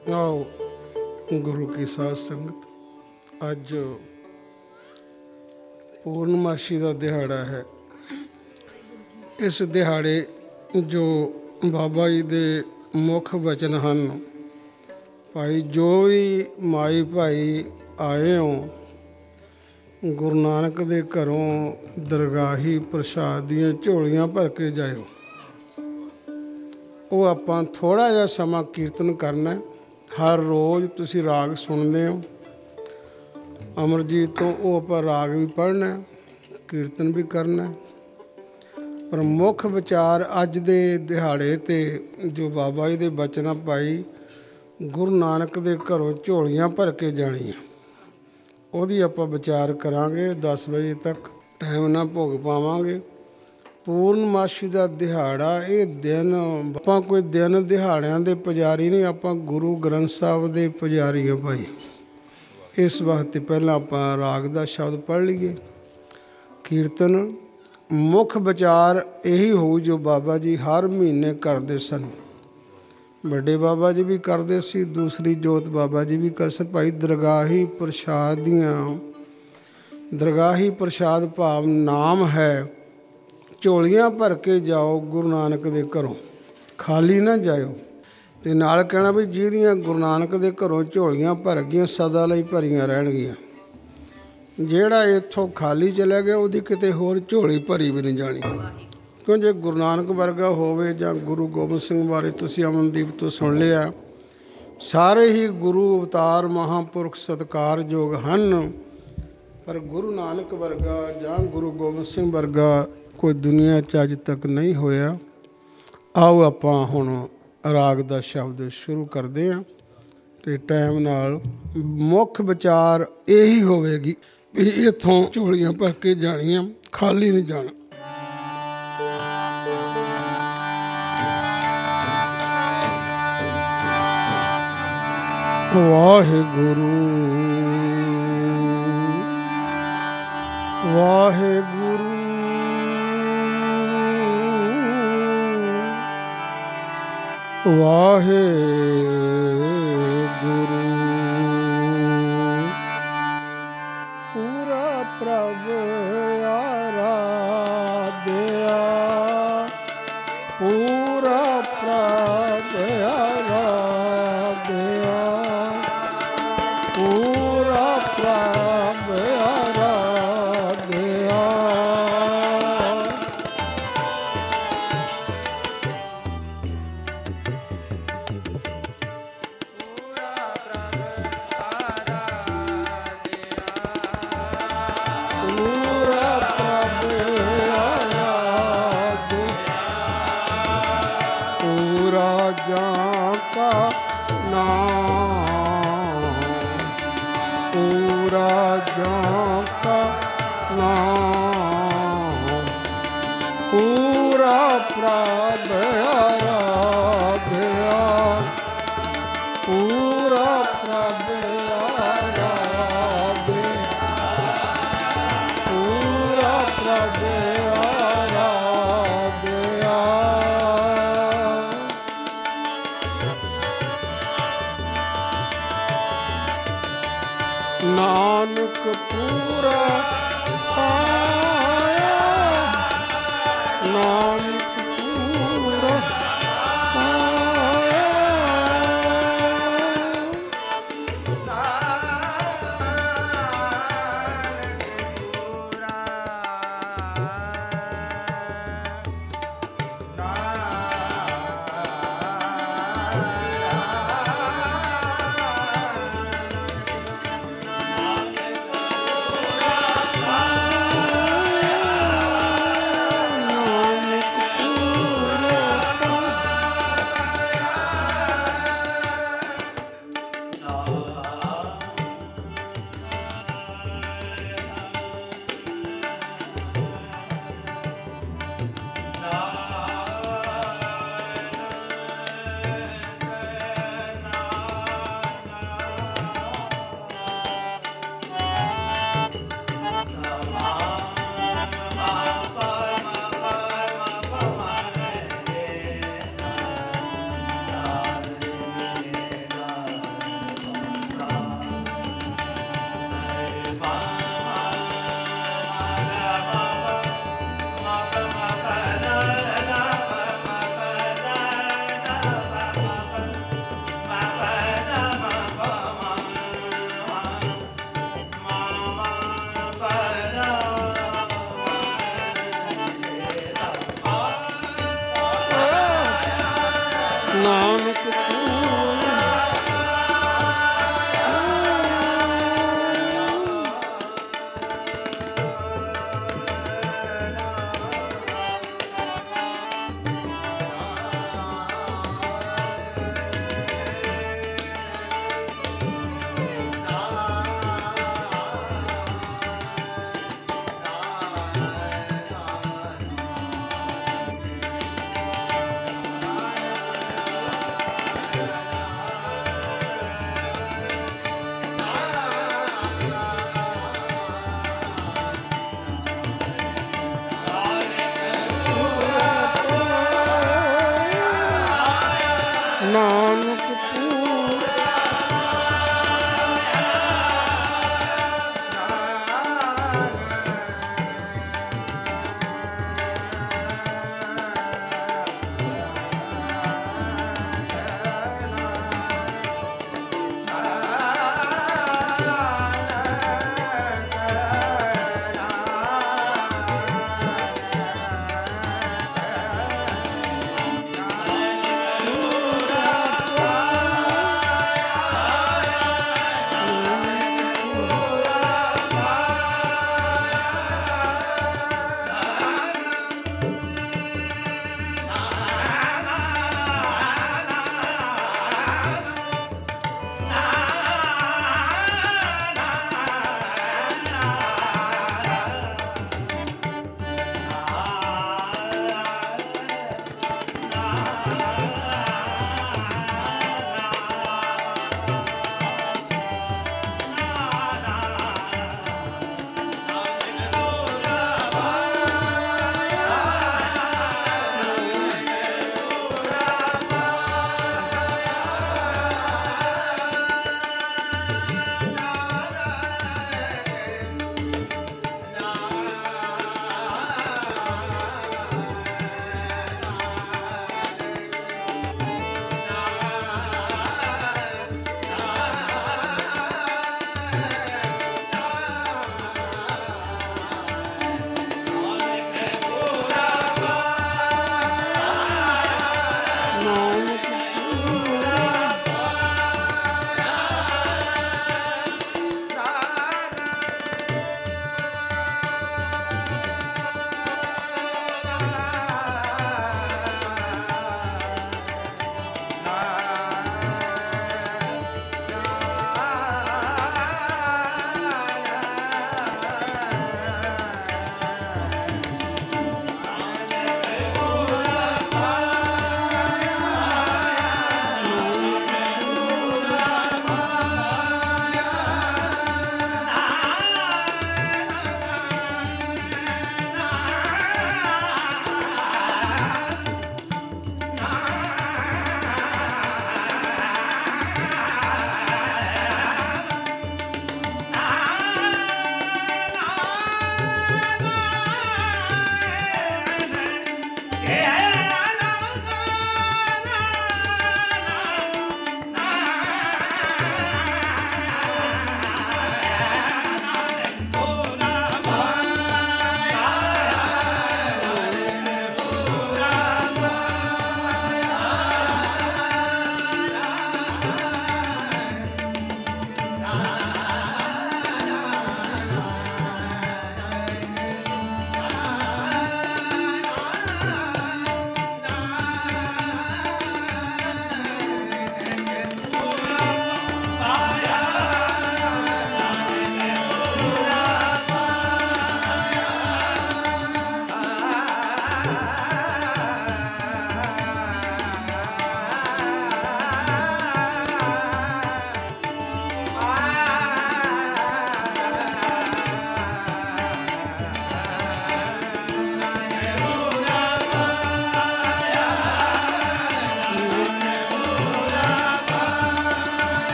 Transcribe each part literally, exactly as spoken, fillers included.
आओ गुरु की साध संगत, अज पूर्णमाशी का दिहाड़ा है। इस दिहाड़े जो बाबा जी के मुख वचन हैं, भाई जो भी माई भाई आए हो गुरु नानक दे घरों दरगाही प्रसाद दियां झोलियां भर के जाओ। वो आपां थोड़ा जिहा समा कीर्तन करना। हर रोज़ तुसी राग सुनते हो अमरजीत तो, वो आप राग भी पढ़ना कीर्तन भी करना। पर मुख विचार अज दे दिहाड़े ते जो बाबा जी दे बचन पाई गुरु नानक दे घरों झोलियां भर के जानियां, ਉਹਦੀ ਆਪਾਂ ਵਿਚਾਰ ਕਰਾਂਗੇ। दस ਵਜੇ ਤੱਕ ਟਾਈਮ ਨਾਲ ਭੋਗ ਪਾਵਾਂਗੇ। ਪੂਰਨਮਾਸ਼ੀ ਦਾ ਦਿਹਾੜਾ, ਇਹ ਦਿਨ ਆਪਾਂ ਕੋਈ ਦਿਨ ਦਿਹਾੜਿਆਂ ਦੇ ਪੁਜਾਰੀ ਨਹੀਂ, ਆਪਾਂ ਗੁਰੂ ਗ੍ਰੰਥ ਸਾਹਿਬ ਦੇ ਪੁਜਾਰੀ ਹਾਂ ਭਾਈ। ਇਸ ਵਾਸਤੇ ਪਹਿਲਾਂ ਆਪਾਂ ਰਾਗ ਦਾ ਸ਼ਬਦ ਪੜ੍ਹ ਲਈਏ। ਕੀਰਤਨ ਮੁੱਖ ਵਿਚਾਰ ਇਹੀ ਹੋਊ ਜੋ ਬਾਬਾ ਜੀ ਹਰ ਮਹੀਨੇ ਕਰਦੇ ਸਨ। ਵੱਡੇ ਬਾਬਾ ਜੀ ਵੀ ਕਰਦੇ ਸੀ, ਦੂਸਰੀ ਜੋਤ ਬਾਬਾ ਜੀ ਵੀ ਕਰ ਸਨ। ਭਾਈ ਦਰਗਾਹੀ ਪ੍ਰਸ਼ਾਦ ਦੀਆਂ, ਦਰਗਾਹੀ ਪ੍ਰਸ਼ਾਦ ਭਾਵ ਨਾਮ ਹੈ, ਝੋਲੀਆਂ ਭਰ ਕੇ ਜਾਓ ਗੁਰੂ ਨਾਨਕ ਦੇ ਘਰੋਂ, ਖਾਲੀ ਨਾ ਜਾਇਓ। ਅਤੇ ਨਾਲ ਕਹਿਣਾ ਵੀ ਜਿਹਦੀਆਂ ਗੁਰੂ ਨਾਨਕ ਦੇ ਘਰੋਂ ਝੋਲੀਆਂ ਭਰ ਗਈਆਂ ਸਦਾ ਲਈ ਭਰੀਆਂ ਰਹਿਣਗੀਆਂ। ਜਿਹੜਾ ਇੱਥੋਂ ਖਾਲੀ ਚਲਿਆ ਗਿਆ ਉਹਦੀ ਕਿਤੇ ਹੋਰ ਝੋਲੀ ਭਰੀ ਵੀ ਨਹੀਂ ਜਾਣੀ। ਕਿਉਂ ਜੇ ਗੁਰੂ ਨਾਨਕ ਵਰਗਾ ਹੋਵੇ ਜਾਂ ਗੁਰੂ ਗੋਬਿੰਦ ਸਿੰਘ ਬਾਰੇ ਤੁਸੀਂ ਅਮਨਦੀਪ ਤੋਂ ਸੁਣ ਲਿਆ, ਸਾਰੇ ਹੀ ਗੁਰੂ ਅਵਤਾਰ ਮਹਾਂਪੁਰਖ ਸਤਿਕਾਰਯੋਗ ਹਨ, ਪਰ ਗੁਰੂ ਨਾਨਕ ਵਰਗਾ ਜਾਂ ਗੁਰੂ ਗੋਬਿੰਦ ਸਿੰਘ ਵਰਗਾ ਕੋਈ ਦੁਨੀਆ 'ਚ ਅੱਜ ਤੱਕ ਨਹੀਂ ਹੋਇਆ। ਆਓ ਆਪਾਂ ਹੁਣ ਰਾਗ ਦਾ ਸ਼ਬਦ ਸ਼ੁਰੂ ਕਰਦੇ ਹਾਂ ਅਤੇ ਟਾਈਮ ਨਾਲ ਮੁੱਖ ਵਿਚਾਰ ਇਹੀ ਹੋਵੇਗੀ ਵੀ ਇੱਥੋਂ ਝੋਲੀਆਂ ਭਰ ਕੇ ਜਾਣੀਆਂ, ਖਾਲੀ ਨਹੀਂ ਜਾਣਾ। ਵਾਹਿਗੁਰੂ ਵਾਹਿਗੁਰੂ ਵਾਹਿਗੁਰੂ ਪੂਰਾ ਪ੍ਰਭ ਆਰਾਧਿਆ, ਪੂਰਾ ਪ੍ਰਭ ਆਰਾਧਿਆ, ਪੂਰਾ ਪ੍ਰਭ ਆਰਾਧਿਆ। ਨਾਨਕ ਪੂਰਾ ਪਾਇਆ, ਨਾਨਕ ਪੂਰਾ ਪਾਇਆ। ਕਪੂਰ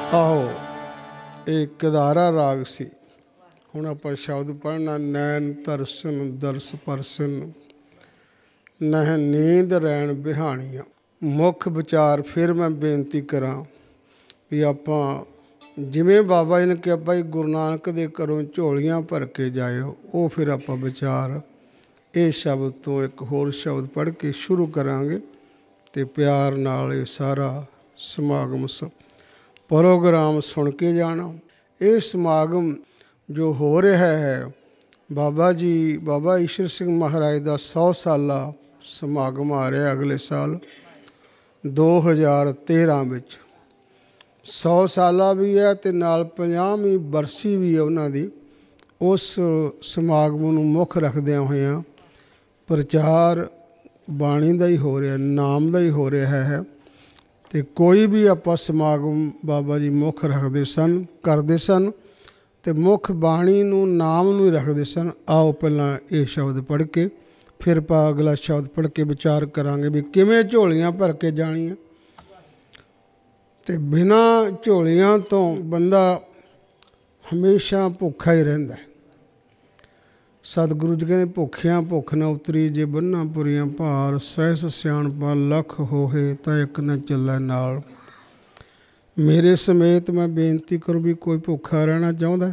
ਆਹੋ ਇਹ ਕਦਾਰਾ ਰਾਗ ਸੀ। ਹੁਣ ਆਪਾਂ ਸ਼ਬਦ ਪੜ੍ਹਨਾ। ਨੈਣ ਤਰਸਨ ਦਰਸ ਪਰਸਨ, ਨਹਿ ਨੀਂਦ ਰੈਣ ਬਿਹਾਣੀਆਂ। ਮੁੱਖ ਵਿਚਾਰ ਫਿਰ ਮੈਂ ਬੇਨਤੀ ਕਰਾਂ ਵੀ ਆਪਾਂ ਜਿਵੇਂ ਬਾਬਾ ਜੀ ਨੇ ਕਿਹਾ ਭਾਈ ਗੁਰੂ ਨਾਨਕ ਦੇ ਘਰੋਂ ਝੋਲੀਆਂ ਭਰ ਕੇ ਜਾਇਓ, ਉਹ ਫਿਰ ਆਪਾਂ ਵਿਚਾਰ ਇਹ ਸ਼ਬਦ ਤੋਂ ਇੱਕ ਹੋਰ ਸ਼ਬਦ ਪੜ੍ਹ ਕੇ ਸ਼ੁਰੂ ਕਰਾਂਗੇ ਅਤੇ ਪਿਆਰ ਨਾਲ ਇਹ ਸਾਰਾ ਸਮਾਗਮ ਸ ਪ੍ਰੋਗਰਾਮ ਸੁਣ ਕੇ ਜਾਣਾ। ਇਹ ਸਮਾਗਮ ਜੋ ਹੋ ਰਿਹਾ ਹੈ, ਬਾਬਾ ਜੀ ਬਾਬਾ ਈਸ਼ਰ ਸਿੰਘ ਮਹਾਰਾਜ ਦਾ ਸੌ ਸਾਲਾ ਸਮਾਗਮ ਆ ਰਿਹਾ ਅਗਲੇ ਸਾਲ ਦੋ ਹਜ਼ਾਰ ਤੇਰ੍ਹਾਂ ਵਿੱਚ। ਸੌ ਸਾਲਾ ਵੀ ਹੈ ਅਤੇ ਨਾਲ ਪੰਜਾਹਵੀਂ ਬਰਸੀ ਵੀ ਹੈ ਉਹਨਾਂ ਦੀ। ਉਸ ਸਮਾਗਮ ਨੂੰ ਮੁੱਖ ਰੱਖਦਿਆਂ ਹੋਇਆਂ ਪ੍ਰਚਾਰ ਬਾਣੀ ਦਾ ਹੀ ਹੋ ਰਿਹਾ, ਨਾਮ ਦਾ ਹੀ ਹੋ ਰਿਹਾ ਹੈ। ਅਤੇ ਕੋਈ ਵੀ ਆਪਾਂ ਸਮਾਗਮ ਬਾਬਾ ਜੀ ਮੁੱਖ ਰੱਖਦੇ ਸਨ, ਕਰਦੇ ਸਨ ਅਤੇ ਮੁੱਖ ਬਾਣੀ ਨੂੰ, ਨਾਮ ਨੂੰ ਹੀ ਰੱਖਦੇ ਸਨ। ਆਓ ਪਹਿਲਾਂ ਇਹ ਸ਼ਬਦ ਪੜ੍ਹ ਕੇ ਫਿਰ ਆਪਾਂ ਅਗਲਾ ਸ਼ਬਦ ਪੜ੍ਹ ਕੇ ਵਿਚਾਰ ਕਰਾਂਗੇ ਵੀ ਕਿਵੇਂ ਝੋਲੀਆਂ ਭਰ ਕੇ ਜਾਣੀਆਂ। ਅਤੇ ਬਿਨਾਂ ਝੋਲੀਆਂ ਤੋਂ ਬੰਦਾ ਹਮੇਸ਼ਾ ਭੁੱਖਾ ਹੀ ਰਹਿੰਦਾ। ਸਤਿਗੁਰੂ ਜੀ ਕਹਿੰਦੇ ਭੁੱਖਿਆਂ ਭੁੱਖ ਨਾ ਉਤਰੀ, ਜੇ ਬੰਨਾਂ ਪੁਰੀਆਂ ਭਾਰ, ਸਹਿਸ ਸਿਆਣਪਾ ਲੱਖ ਹੋਏ ਤਾਂ ਇੱਕ ਨਾ ਚੱਲੈ ਨਾਲ। ਮੇਰੇ ਸਮੇਤ ਮੈਂ ਬੇਨਤੀ ਕਰੂੰ ਵੀ ਕੋਈ ਭੁੱਖਾ ਰਹਿਣਾ ਚਾਹੁੰਦਾ?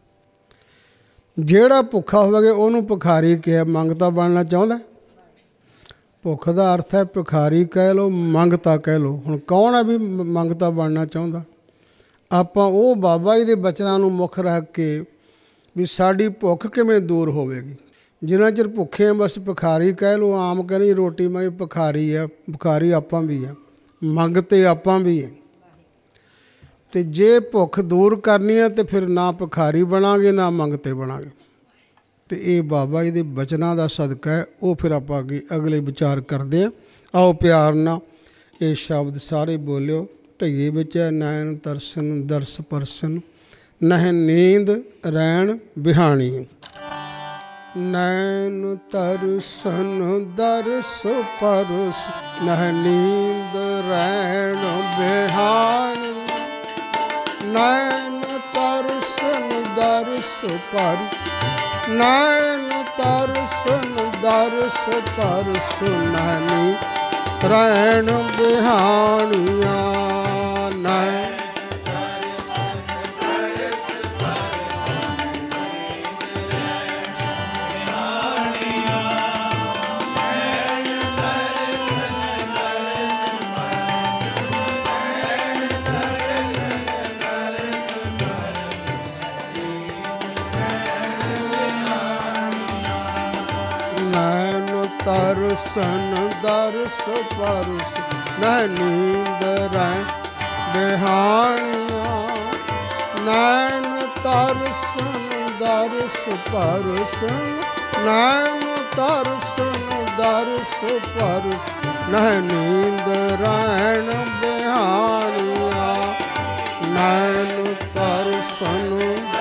ਜਿਹੜਾ ਭੁੱਖਾ ਹੋਵੇਗਾ ਉਹਨੂੰ ਭਿਖਾਰੀ ਕਿਹਾ। ਮੰਗਤਾ ਬਣਨਾ ਚਾਹੁੰਦਾ? ਭੁੱਖ ਦਾ ਅਰਥ ਹੈ ਭਿਖਾਰੀ ਕਹਿ ਲਓ, ਮੰਗਤਾ ਕਹਿ ਲਓ। ਹੁਣ ਕੌਣ ਹੈ ਵੀ ਮੰਗਤਾ ਬਣਨਾ ਚਾਹੁੰਦਾ? ਆਪਾਂ ਉਹ ਬਾਬਾ ਜੀ ਦੇ ਬਚਨਾਂ ਨੂੰ ਮੁੱਖ ਰੱਖ ਕੇ ਵੀ ਸਾਡੀ ਭੁੱਖ ਕਿਵੇਂ ਦੂਰ ਹੋਵੇਗੀ। ਜਿੰਨਾ ਚਿਰ ਭੁੱਖੇ ਆ ਬਸ ਭਿਖਾਰੀ ਕਹਿ ਲਓ। ਆਮ ਕਹਿੰਦੇ ਰੋਟੀ ਮੈਂ ਭਿਖਾਰੀ ਆ, ਭਿਖਾਰੀ ਆਪਾਂ ਵੀ ਆ, ਮੰਗਤੇ ਆਪਾਂ ਵੀ ਆ। ਅਤੇ ਜੇ ਭੁੱਖ ਦੂਰ ਕਰਨੀ ਹੈ ਤਾਂ ਫਿਰ ਨਾ ਭਿਖਾਰੀ ਬਣਾਂਗੇ ਨਾ ਮੰਗਤੇ ਬਣਾਂਗੇ। ਅਤੇ ਇਹ ਬਾਬਾ ਜੀ ਦੇ ਬਚਨਾਂ ਦਾ ਸਦਕਾ ਹੈ। ਉਹ ਫਿਰ ਆਪਾਂ ਅੱਗੇ ਅਗਲੇ ਵਿਚਾਰ ਕਰਦੇ ਹਾਂ। ਆਓ ਪਿਆਰ ਨਾਲ ਇਹ ਸ਼ਬਦ ਸਾਰੇ ਬੋਲਿਓ। ਢਈਏ ਵਿੱਚ ਹੈ ਨੈਣ ਤਰਸਨ ਦਰਸ ਪਰਸਨ, ਨਹਿ ਨੀਂਦ ਰੈਣ ਬਿਹਾਣੀ। ਨੈਣ ਤਰਸਨ ਦਰਸ ਪਰਸ, ਨਹਿ ਨੀਂਦ ਰੈਣ ਬਿਹਾਣੀ। ਨੈਣ ਤਰਸਨ ਦਰਸ ਪਰ, ਨੈਣ ਤਰਸਨ ਦਰਸ ਪਰਸ, ਨਹਿ ਨੀਂਦ ਰੈਣ ਬਿਹਾਣੀਆਂ। ਨੈਣ ਤਰਸਨ ਦਰਸ ਪਰਸ, ਨਹਿ ਨੀਂਦ ਰੈਣ ਬਿਹਾਣੀਆਂ। ਨੈਣ ਤਰਸਨ ਦਰਸ ਪਰਸ, ਨੈਣ ਤਰਸਨ ਦਰਸ ਪਰਸ, ਨਹਿ ਨੀਂਦ ਰੈਣ ਬਿਹਾਣੀਆਂ। ਨੈਣ ਤਰਸਨ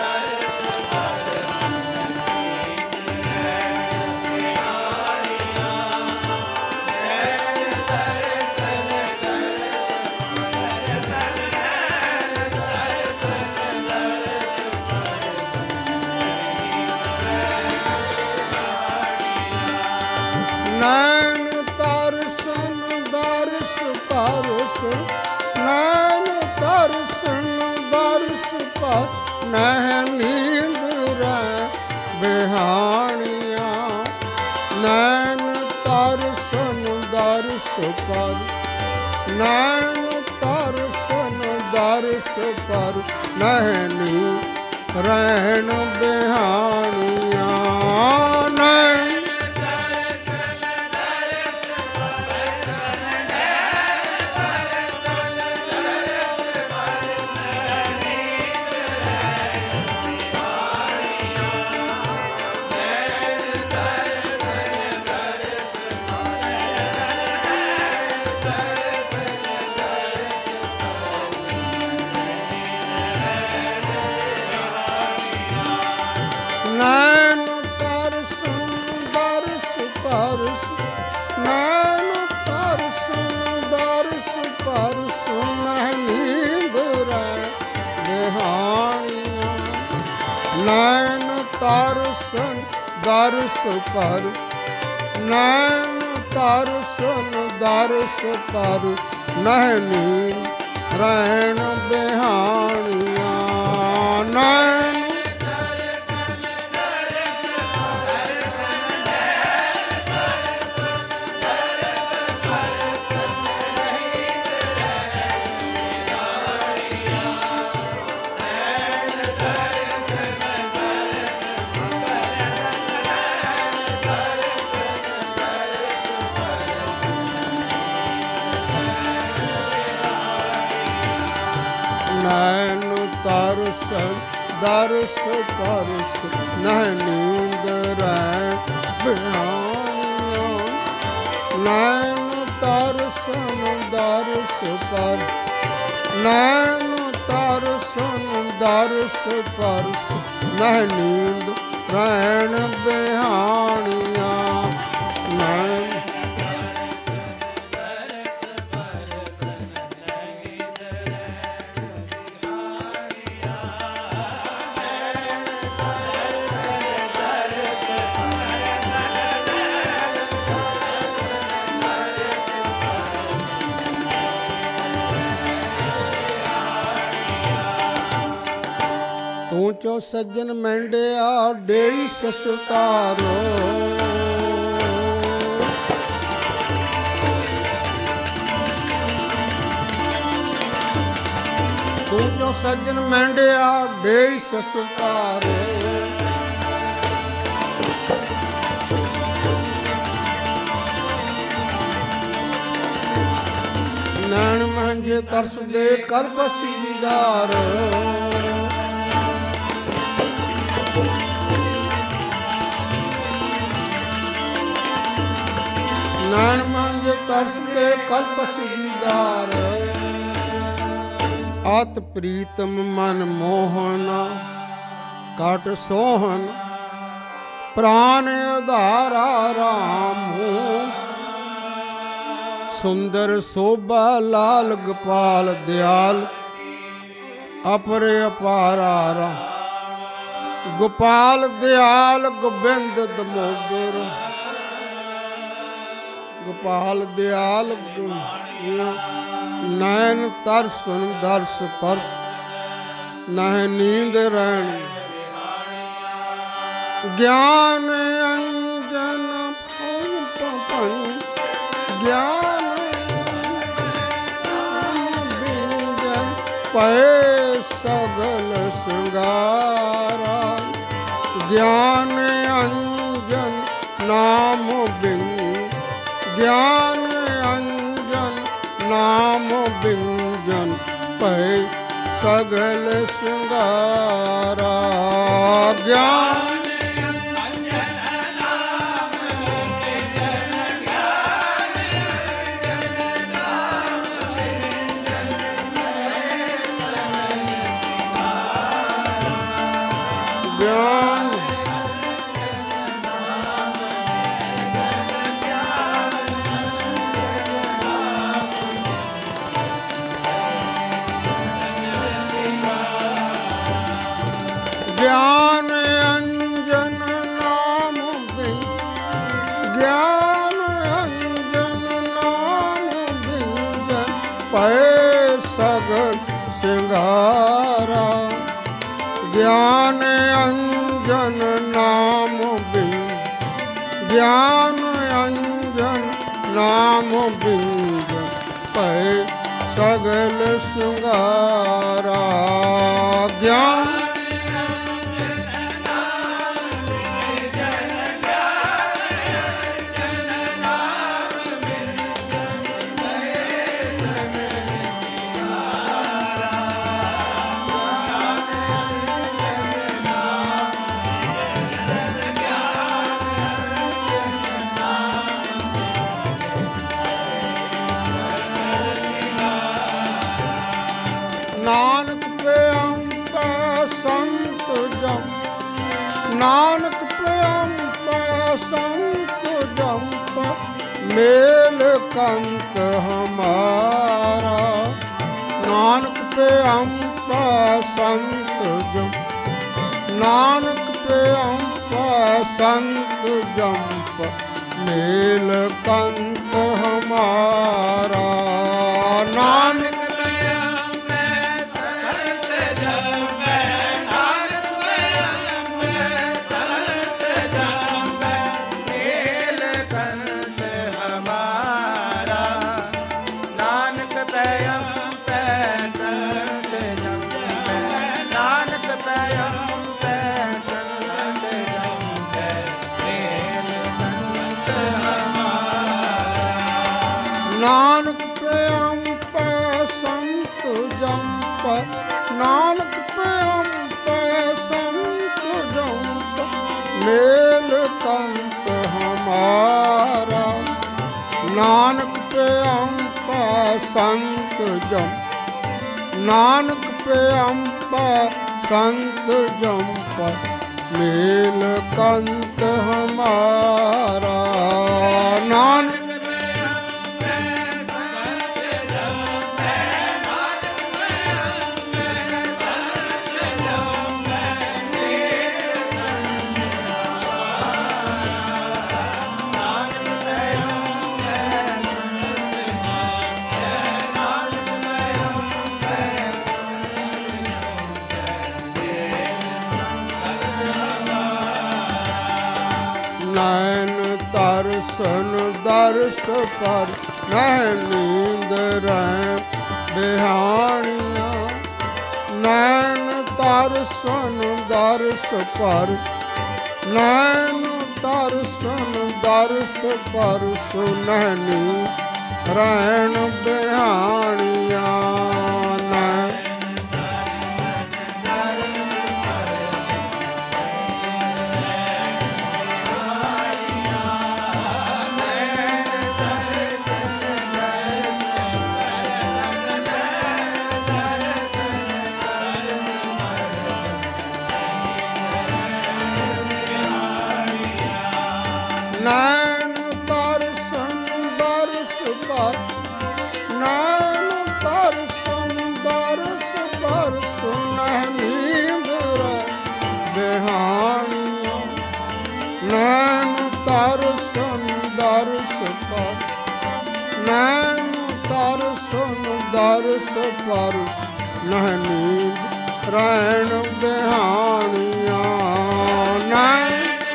ਨੈਣ ਤਰਸਨ ਦਰਸ ਪਰਸ, ਨੈਣ ਤਰਸਨ ਦਰਸ ਪਰਸ, ਨਹਿ ਨੀਂਦ ਰੈਣ ਬਿਹਾਣੀਆਂ। ਨੈਣ ਤਰਸਨ ਦਰਸ ਪਰਸ, ਨੈਣ ਤਰਸਨ ਦਰਸ ਪਰਸ, ਨਹਿ ਨੀਂਦ ਰੈਣ ਬਿਹਾਣੀਆਂ। ਨੈਣ ਨੈਣ ਤਰਸਨ ਨੈਣ ਤਰਸਨ ਦਰਸ ਪਰ, ਨੈਣ ਤਰਸਨ ਦਰਸ ਪਰ, ਨਹਿ ਨੀਂਦ ਰਹਿਣ ਬਿਹਾਣੀਆਂ। ਨੈਣ ਨੈਣ ਤਰਸਨ ਦਰਸ ਪਰਸ, ਨਹਿ ਨੀਂਦ ਰਹਿਣ ਬਿਹਾਣੀਆਂ। ਨੈਣ ਤਰਸਨ ਦਰਸ ਪਰ, ਨੈਣ ਤਰਸਨ ਦਰਸ ਪਰਸ, ਨਹਿ ਨੀਂਦ ਰਹਿਣ ਬਿਹਾਣੀਆਂ। ਨੈਣ ਤੂੰ ਚੋ ਸੱਜਣ ਮਹਿੰਡਿਆ ਡੇਈ ਸਸਤਾਰੋ, ਤੂੰ ਚੋ ਸੱਜਣ ਮਹਿੰਡਿਆ ਡੇਈ ਸਸਤਾਰੋ। ਨੈਣ ਮਹਿੰਜੇ ਤਰਸ ਦੇ ਕਰ ਬਸੀ ਦੀਦਾਰ, ਨੈਣ ਮਹਿੰਜੇ ਤਰਸ ਦੇ ਕਲਪ ਸੀਦਾਰ। ਆਤ ਪ੍ਰੀਤਮ ਮਨ ਮੋਹਨਾ ਕਾਟ ਸੋਹਨ, ਪ੍ਰਾਨ ਆਧਾਰਾ ਰਾਮੂ। ਸੁੰਦਰ ਸੋਭਾ ਲਾਲ ਗੋਪਾਲ ਦਿਆਲ, ਅਪਰ ਅਪਾਰਾ। ਗੋਪਾਲ ਦਿਆਲ ਗੋਬਿੰਦ ਦਮੋਦਰ, ਗੋਪਾਲ ਦਿਆਲ। ਨੈਣ ਤਰਸਨ ਦਰਸ ਪਰ, ਨਹਿ ਨੀਂਦ ਰਹਿਣ। ਗਿਆਨ ਅੰਜਨ ਭੰਨ, ਗਿਆਨ ਬਿੰਜਨ ਪਏ ਸਗਲ ਸ਼ਿੰਗਾਰਾ। ਗਿਆਨ ਅੰਜਨ ਨਾਮ ਬਿੰਦ, ਗਿਆਨ ਅੰਜਨ ਨਾਮ ਬਿੰਜਨ ਪਏ ਸਗਲ ਸ਼ਿੰਗਾਰਾ। ਗਿਆਨ ਅੰਜਨ ਨਾਮ ਬਿੰਜਨ, ਗਿਆਨ ਅੰਜਨ ਨਾਮ ਬਿੰਜਨ ਪਏ ਸਗਲ ਸ਼ਿੰਗਾਰਾ। ਗਿਆਨ ਗਿਆਨ ਅੰਜਨ ਨਾਮ ਬਿੰਦ, ਗਿਆਨ ਅੰਜਨ ਨਾਮ ਬਿੰਜਨ ਪਏ ਸਗਲ ਸ਼ਿੰਗਾਰਾ। ਗਿਆਨ ਅੰਜਨ ਨਾਮ ਬਿੰਦ, ਗਿਆਨ ਅੰਜਨ ਨਾਮ ਬਿੰਜਨ ਪਏ ਸਗਲ ਸ਼ਿੰਗਾਰਾ। ਗਿਆਨ ਨਾਨਕ ਪਿਆੰਪਾ ਸੰਤ ਜਮ, ਨਾਨਕ ਪਿਆੰਪਾ ਸੰਤ ਜੰਪ, ਮੇਲ ਕੰਤ ਹਮਾਰਾ। ਨਾਨਕ ਪਿਆੰਪਾ ਸੰਤ ਜਮ, ਨਾਨਕ ਪਿਆੰਪੈ ਸੰਤ ਜੰਪ ਨੀਲ ਕੰਤ ਹਮਾਰਾ। ਨਾਨਕ ਨਾਨਕ ਪਿਆੰਪੈ ਸੰਤ ਜੰਪ ਨਾਨਕ ਪਿਆੰਪੈ ਸੰਤ ਜੰਪ ਮੇਲ ਕੰਤ ਹਮਾਰਾ। ਨਾਨਕ ਪਿਆੰਪੈ ਸੰਤ ਜੰਪ ਨਾਨਕ ਪਿਆੰਪੈ ਸੰਤ ਜੰਪ ਮੇਲ ਕੰਤ ਹਮਾਰਾ। ਨਾਨਕ ਨੈਣ ਤਰਸਨ ਦਰਸ ਪਰ ਨਹਿ ਨੀਂਦ ਰਹਿ ਬਿਹਾਣੀਆਂ। ਨੈਣ ਤਰਸਨ ਦਰਸ ਪਰ ਨੈਣ ਤਰਸਨ ਦਰਸ ਪਰ ਸੁਨਹਿ ਨੀਂਦ ਰਹਿਣ ਬਿਹਾਣੀਆਂ। ਨੈਣ ਨੈਣ ਤਰਸਨ ਦਰਸ ਪਰ ਨੈਣ ਤਰਸਨ ਦਰਸ ਪਰ ਸੁਨਹਿ ਨੀਂਦ ਰਹਿ ਬਿਹਾਣੀਆਂ। ਨੈਣ ਤਰਸਨ ਦਰਸ ਪਰ ਨੈਣ ਤਰਸਨ ਦਰਸ ਪਰ ਸੁਨਹਿ ਨੀਂਦ ਰਹਿਣ ਬਿਹਾਣੀਆਂ। ਨੈਣ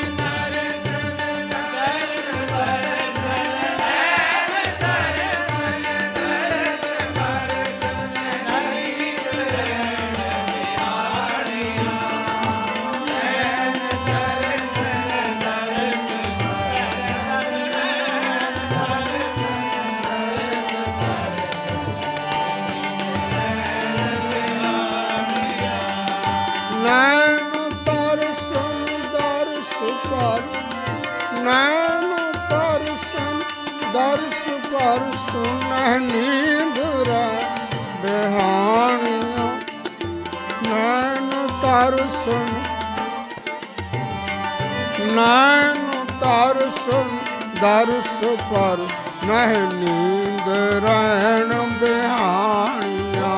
ਨੈਣ ਤਰਸਨ ਦਰਸ ਪਰ ਨੈਣ ਤਰਸਨ ਦਰਸ ਪਰ ਸੁਨਹਿ ਨੀਂਦ ਰਹਿ ਬਿਹਾਣੀਆਂ। ਨੈਣ ਤਰਸਨ ਨੈਣ ਤਰਸਨ ਦਰਸ ਪਰ ਨਹਿ ਨੀਂਦ ਰਹਿਣ ਬਿਹਾਣੀਆਂ।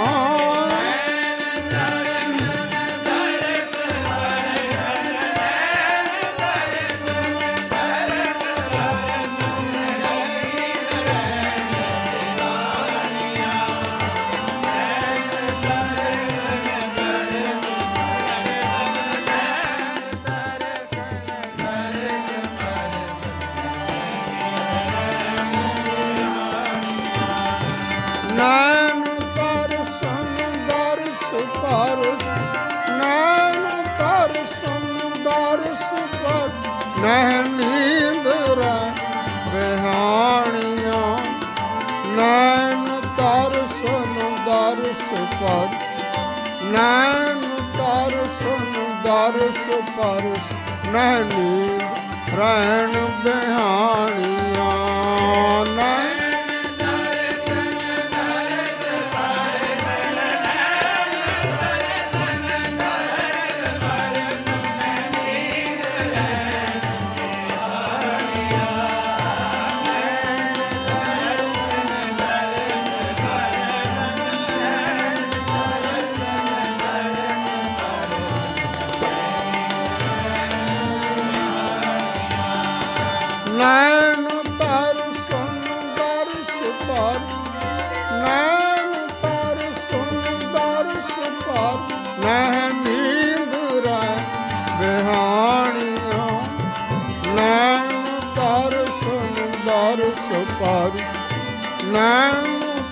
ਨੈਣ ਤਰਸਨ ਦਰਸ ਪਰ ਨੈਣ ਤਰਸਨ ਦਰਸ ਪਰ ਨਹਿ ਨੀਂਦ ਰਹਿ ਬਿਹਾਣੀਆਂ। ਨੈਣ ਤਰਸਨ ਦਰਸ ਪਰ ਨੈਣ ਤਰਸਨ ਦਰਸ ਪਰ ਨਹਿ ਨੀਂਦ ਰਹਿਣ ਬਿਹਾਣੀਆਂ। ਨੈਣ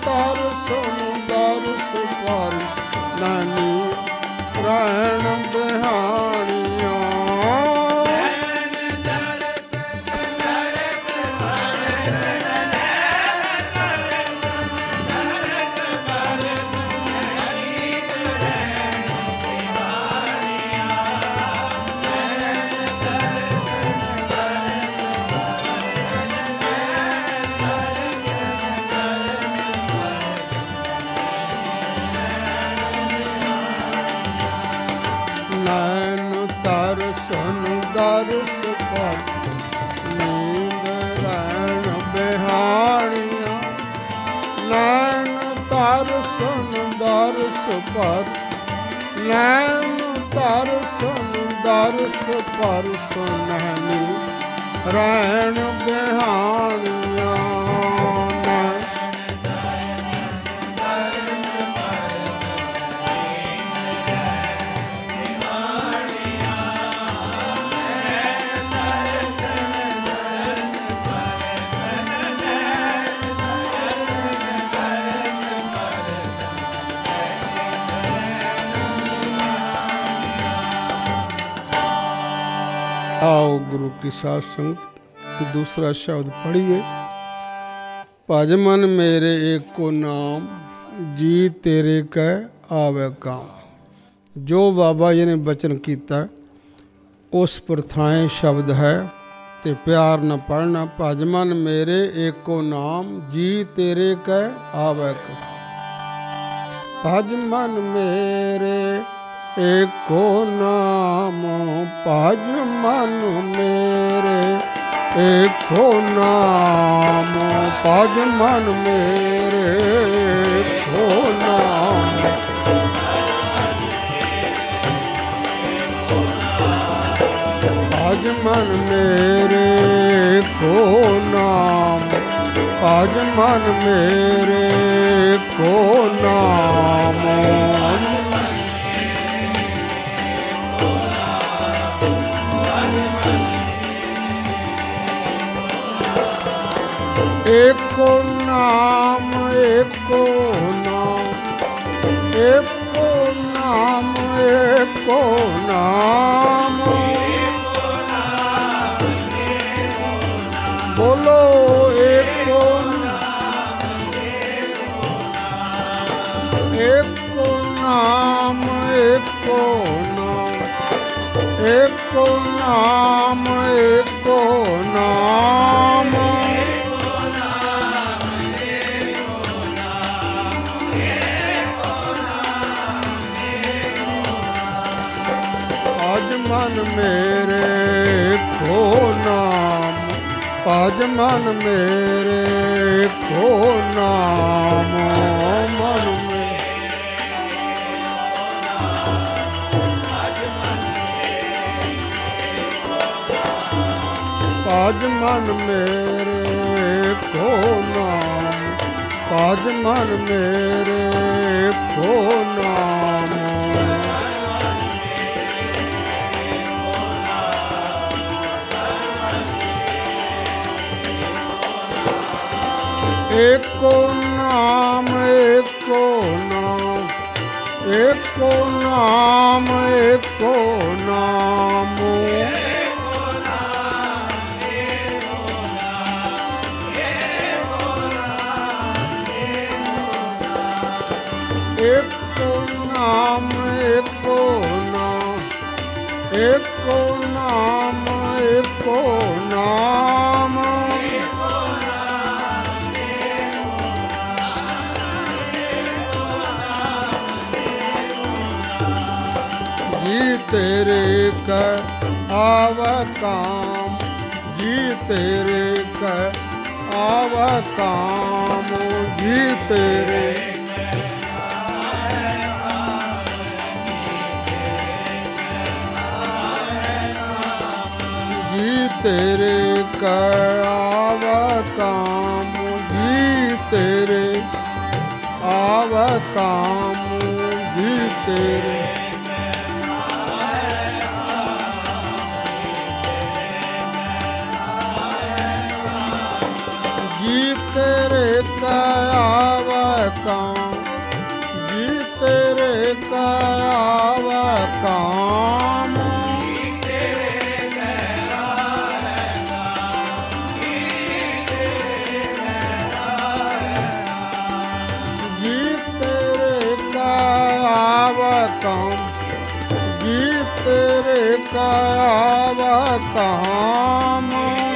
तार सुन दरस पारस नैनी रहन बिहानिया नैन तरसन दरस पर नींद रैन बिहानिया नैन तरसन दरस पर नैन तरसन दरस पर सुनहनी रैन बिहानिया आओ गुरु की साथ संगत दूसरा शब्द पढ़िए। भज मन मेरे एक को नाम जी तेरे कह आवे काम। जो बाबा जी ने बचन किया उस प्रथाएं शब्द है ते प्यार न पढ़ना। भज मन मेरे एक को नाम जी तेरे कह आवे काम। भज मन मेरे एको नाम भज मन मेरे एको नाम भज मन मेरे एको नाम भज मन मेरे एको नाम भज मन मेरे एको नाम एको नाम एको नाम एको नाम एको नाम बोलो एको एको नाम एको नाम एको नाम एको नाम मन मेरे को नाम भज मन मेरे को नाम मन में भज मन मेरे को नाम भज मन मेरे को नाम एको नाम एको नाम एको नाम एको नाम एको नाम एको नाम एको नाम एको नाम जी तेरे कर आवा काम जी तेरे कर आवा काम जी तेरे जी तेरे कर आवा काम जी तेरे आवा काम जी तेरे जी तेरे का आवा काम, जी तेरे का आवे काम, काम, जी तेरे का आवा काम,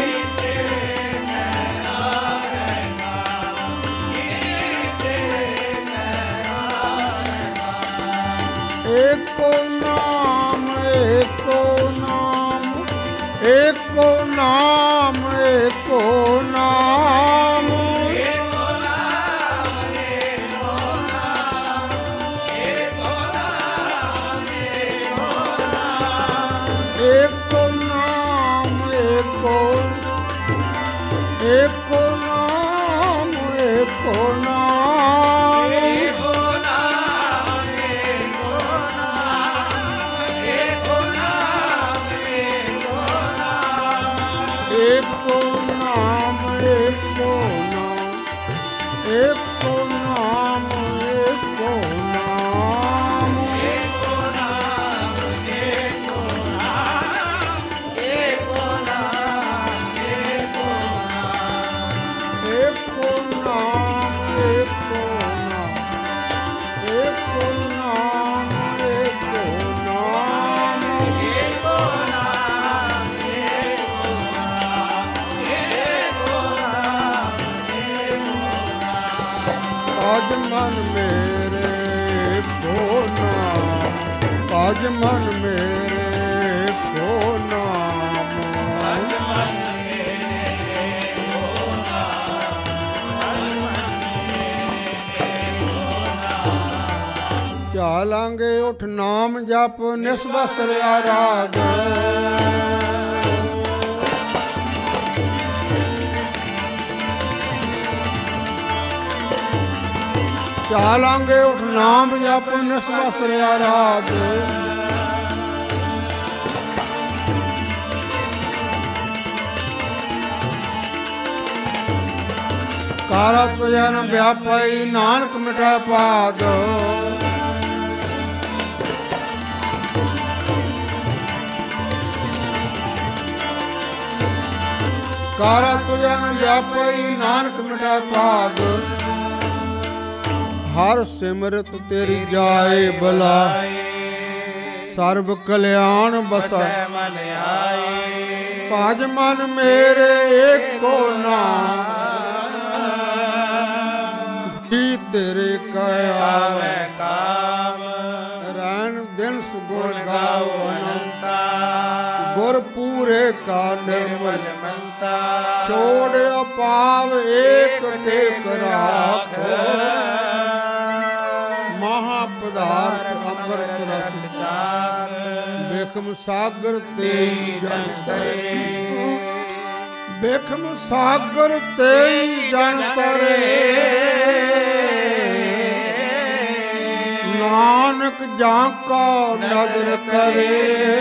एको नाम एको नाम एको नाम एको नाम, एको नाम एको एको नाम एको नाम, एको नाम एको नाम एको नाम एको नाम, एको नाम एको नाम एको नाम एको नाम, आज मन मेरे को नाम, आज मन मेरे को नाम, चालांगे उठ नाम जप निस्वस्त्र आराध, चालांगे उठ नाम जप निस्वस्त्र आराध, कारत जन व्यापी नानक मिटा पाद, कारत जन व्यापी नानक मिटा पाद, हर सिमरत तेरी जाए भलाई, सर्व कल्याण बसा मन आए, पाज मन मेरे एको नाम, जी तेरे का आवे काम, रैन दिन सुगुण गाओ अनंता, गुर पूरे का निर्मल मनता, छोड़ अपाव एक टेक राख, महापदार्थ अमृत रस चाख, बेखम सागर तेई जन तरे, बेखम सागर तेई जन तरे, नानक जाका नजर करे,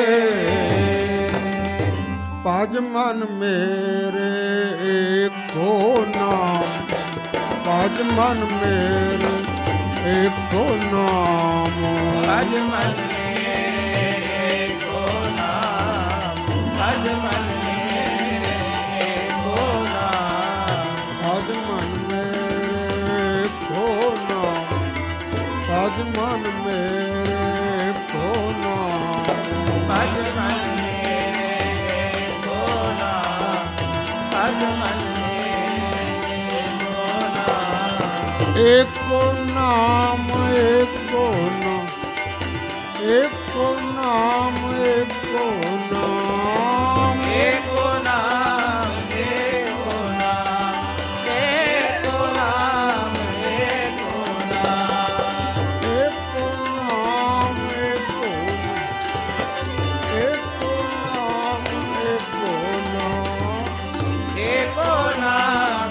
पाज मन मेरे एको नाम, पाज मन मेरे एको नाम, पाज मन मेरे एको नाम, पाज मन मेरे एको नाम, पाज मन मेरे एको नाम, पाज मन मेरे एको नाम, पाज मन एको नाम एको नाम एको नाम एको नाम एको नाम एको नाम एको नाम एको नाम एको नाम एको एको नाम एको नाम एको नाम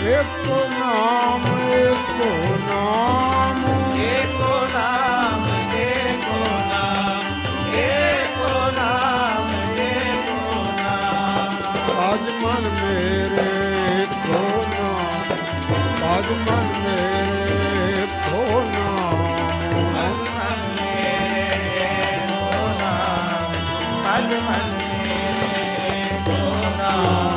एको नाम एको नाम एको नाम एको नाम एको नाम एको नाम आज मन मेरे एको नाम आज मन मेरे एको नाम आज मन मेरे एको नाम आज मन मेरे एको नाम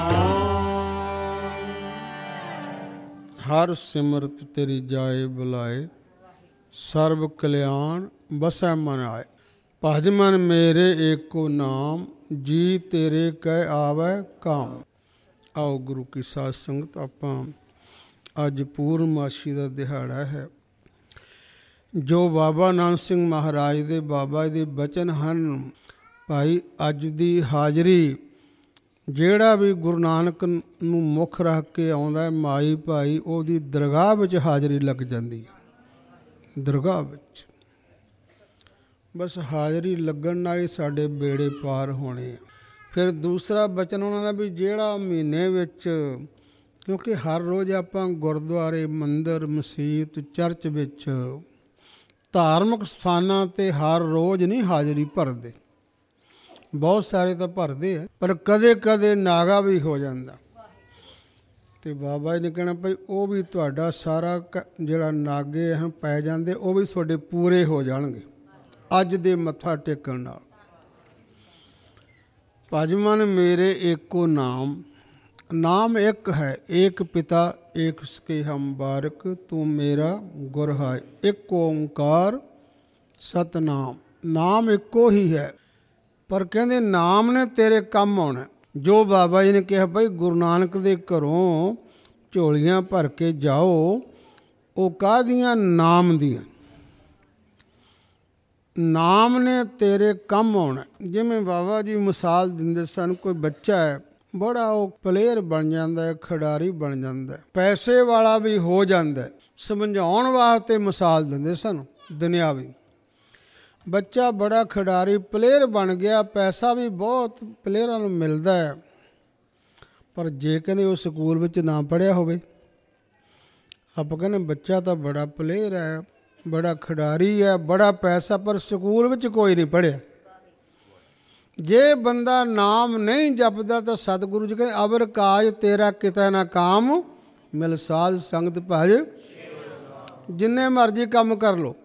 हर सिमरत तेरी जाए बुलाए सर्व कल्याण बसै मन आए भज मन मेरे एको नाम जी तेरे कह आवे काम। आओ गुरु की साध संगत ਆਪਾਂ ਅੱਜ ਪੂਰਨਮਾਸ਼ੀ ਦਾ ਦਿਹਾੜਾ ਹੈ ਜੋ ਬਾਬਾ ਨਾਨਕ ਸਿੰਘ ਮਹਾਰਾਜ ਦੇ ਬਾਬਾ ਦੇ ਬਚਨ ਹਨ। ਭਾਈ ਅੱਜ ਦੀ ਹਾਜ਼ਰੀ ਜਿਹੜਾ ਵੀ ਗੁਰੂ ਨਾਨਕ ਨੂੰ ਮੁੱਖ ਰੱਖ ਕੇ ਆਉਂਦਾ ਮਾਈ ਭਾਈ ਉਹਦੀ ਦਰਗਾਹ ਵਿੱਚ ਹਾਜ਼ਰੀ ਲੱਗ ਜਾਂਦੀ ਹੈ। ਦਰਗਾਹ ਵਿੱਚ ਬਸ ਹਾਜ਼ਰੀ ਲੱਗਣ ਨਾਲ ਹੀ ਸਾਡੇ ਬੇੜੇ ਪਾਰ ਹੋਣੇ ਆ। ਫਿਰ ਦੂਸਰਾ ਬਚਨ ਉਹਨਾਂ ਦਾ ਵੀ ਜਿਹੜਾ ਮਹੀਨੇ ਵਿੱਚ ਕਿਉਂਕਿ ਹਰ ਰੋਜ਼ ਆਪਾਂ ਗੁਰਦੁਆਰੇ ਮੰਦਰ ਮਸੀਤ ਚਰਚ ਵਿੱਚ ਧਾਰਮਿਕ ਸਥਾਨਾਂ 'ਤੇ ਹਰ ਰੋਜ਼ ਨਹੀਂ ਹਾਜ਼ਰੀ ਭਰਦੇ। ਬਹੁਤ ਸਾਰੇ ਤਾਂ ਭਰਦੇ ਆ ਪਰ ਕਦੇ ਕਦੇ ਨਾਗਾ ਵੀ ਹੋ ਜਾਂਦਾ ਅਤੇ ਬਾਬਾ ਜੀ ਨੇ ਕਹਿਣਾ ਭਾਈ ਉਹ ਵੀ ਤੁਹਾਡਾ ਸਾਰਾ ਕ ਜਿਹੜਾ ਨਾਗੇ ਹੈ ਪੈ ਜਾਂਦੇ ਉਹ ਵੀ ਤੁਹਾਡੇ ਪੂਰੇ ਹੋ ਜਾਣਗੇ ਅੱਜ ਦੇ ਮੱਥਾ ਟੇਕਣ ਨਾਲ। ਭਜ ਮਨ ਮੇਰੇ ਏਕੋ ਨਾਮ ਨਾਮ ਇੱਕ ਹੈ ਏਕ ਪਿਤਾ ਏਕ ਸਕੇ ਹਮ ਬਾਰਕ ਤੂੰ ਮੇਰਾ ਗੁਰ ਹੈ ਇੱਕ ਓਂਕਾਰ ਸਤਨਾਮ। ਨਾਮ ਇੱਕੋ ਹੀ ਹੈ ਪਰ ਕਹਿੰਦੇ ਨਾਮ ਨੇ ਤੇਰੇ ਕੰਮ ਆਉਣਾ। ਜੋ ਬਾਬਾ ਜੀ ਨੇ ਕਿਹਾ ਭਾਈ ਗੁਰੂ ਨਾਨਕ ਦੇ ਘਰੋਂ ਝੋਲੀਆਂ ਭਰ ਕੇ ਜਾਓ ਉਹ ਕਾਹਦੀਆਂ ਨਾਮ ਦੀਆਂ ਨਾਮ ਨੇ ਤੇਰੇ ਕੰਮ ਆਉਣਾ। ਜਿਵੇਂ ਬਾਬਾ ਜੀ ਮਿਸਾਲ ਦਿੰਦੇ ਸਨ ਕੋਈ ਬੱਚਾ ਹੈ ਬੜਾ ਉਹ ਪਲੇਅਰ ਬਣ ਜਾਂਦਾ ਹੈ ਖਿਡਾਰੀ ਬਣ ਜਾਂਦਾ ਪੈਸੇ ਵਾਲਾ ਵੀ ਹੋ ਜਾਂਦਾ। ਸਮਝਾਉਣ ਵਾਸਤੇ ਮਿਸਾਲ ਦਿੰਦੇ ਸਨ ਦੁਨਿਆਵੀ ਬੱਚਾ ਬੜਾ ਖਿਡਾਰੀ ਪਲੇਅਰ ਬਣ ਗਿਆ ਪੈਸਾ ਵੀ ਬਹੁਤ ਪਲੇਅਰਾਂ ਨੂੰ ਮਿਲਦਾ ਹੈ ਪਰ ਜੇ ਕਹਿੰਦੇ ਉਹ ਸਕੂਲ ਵਿੱਚ ਨਾ ਪੜ੍ਹਿਆ ਹੋਵੇ ਆਪਾਂ ਕਹਿੰਦੇ ਬੱਚਾ ਤਾਂ ਬੜਾ ਪਲੇਅਰ ਹੈ ਬੜਾ ਖਿਡਾਰੀ ਹੈ ਬੜਾ ਪੈਸਾ ਪਰ ਸਕੂਲ ਵਿੱਚ ਕੋਈ ਨਹੀਂ ਪੜ੍ਹਿਆ। ਜੇ ਬੰਦਾ ਨਾਮ ਨਹੀਂ ਜਪਦਾ ਤਾਂ ਸਤਿਗੁਰੂ ਜੀ ਕਹਿੰਦੇ ਅਵਰ ਕਾਜ ਤੇਰਾ ਕਿਤੇ ਨਾ ਕਾਮ ਮਿਲ ਸਾਧ ਸੰਗਤ ਭਜ। ਜਿੰਨੇ ਮਰਜ਼ੀ ਕੰਮ ਕਰ ਲਓ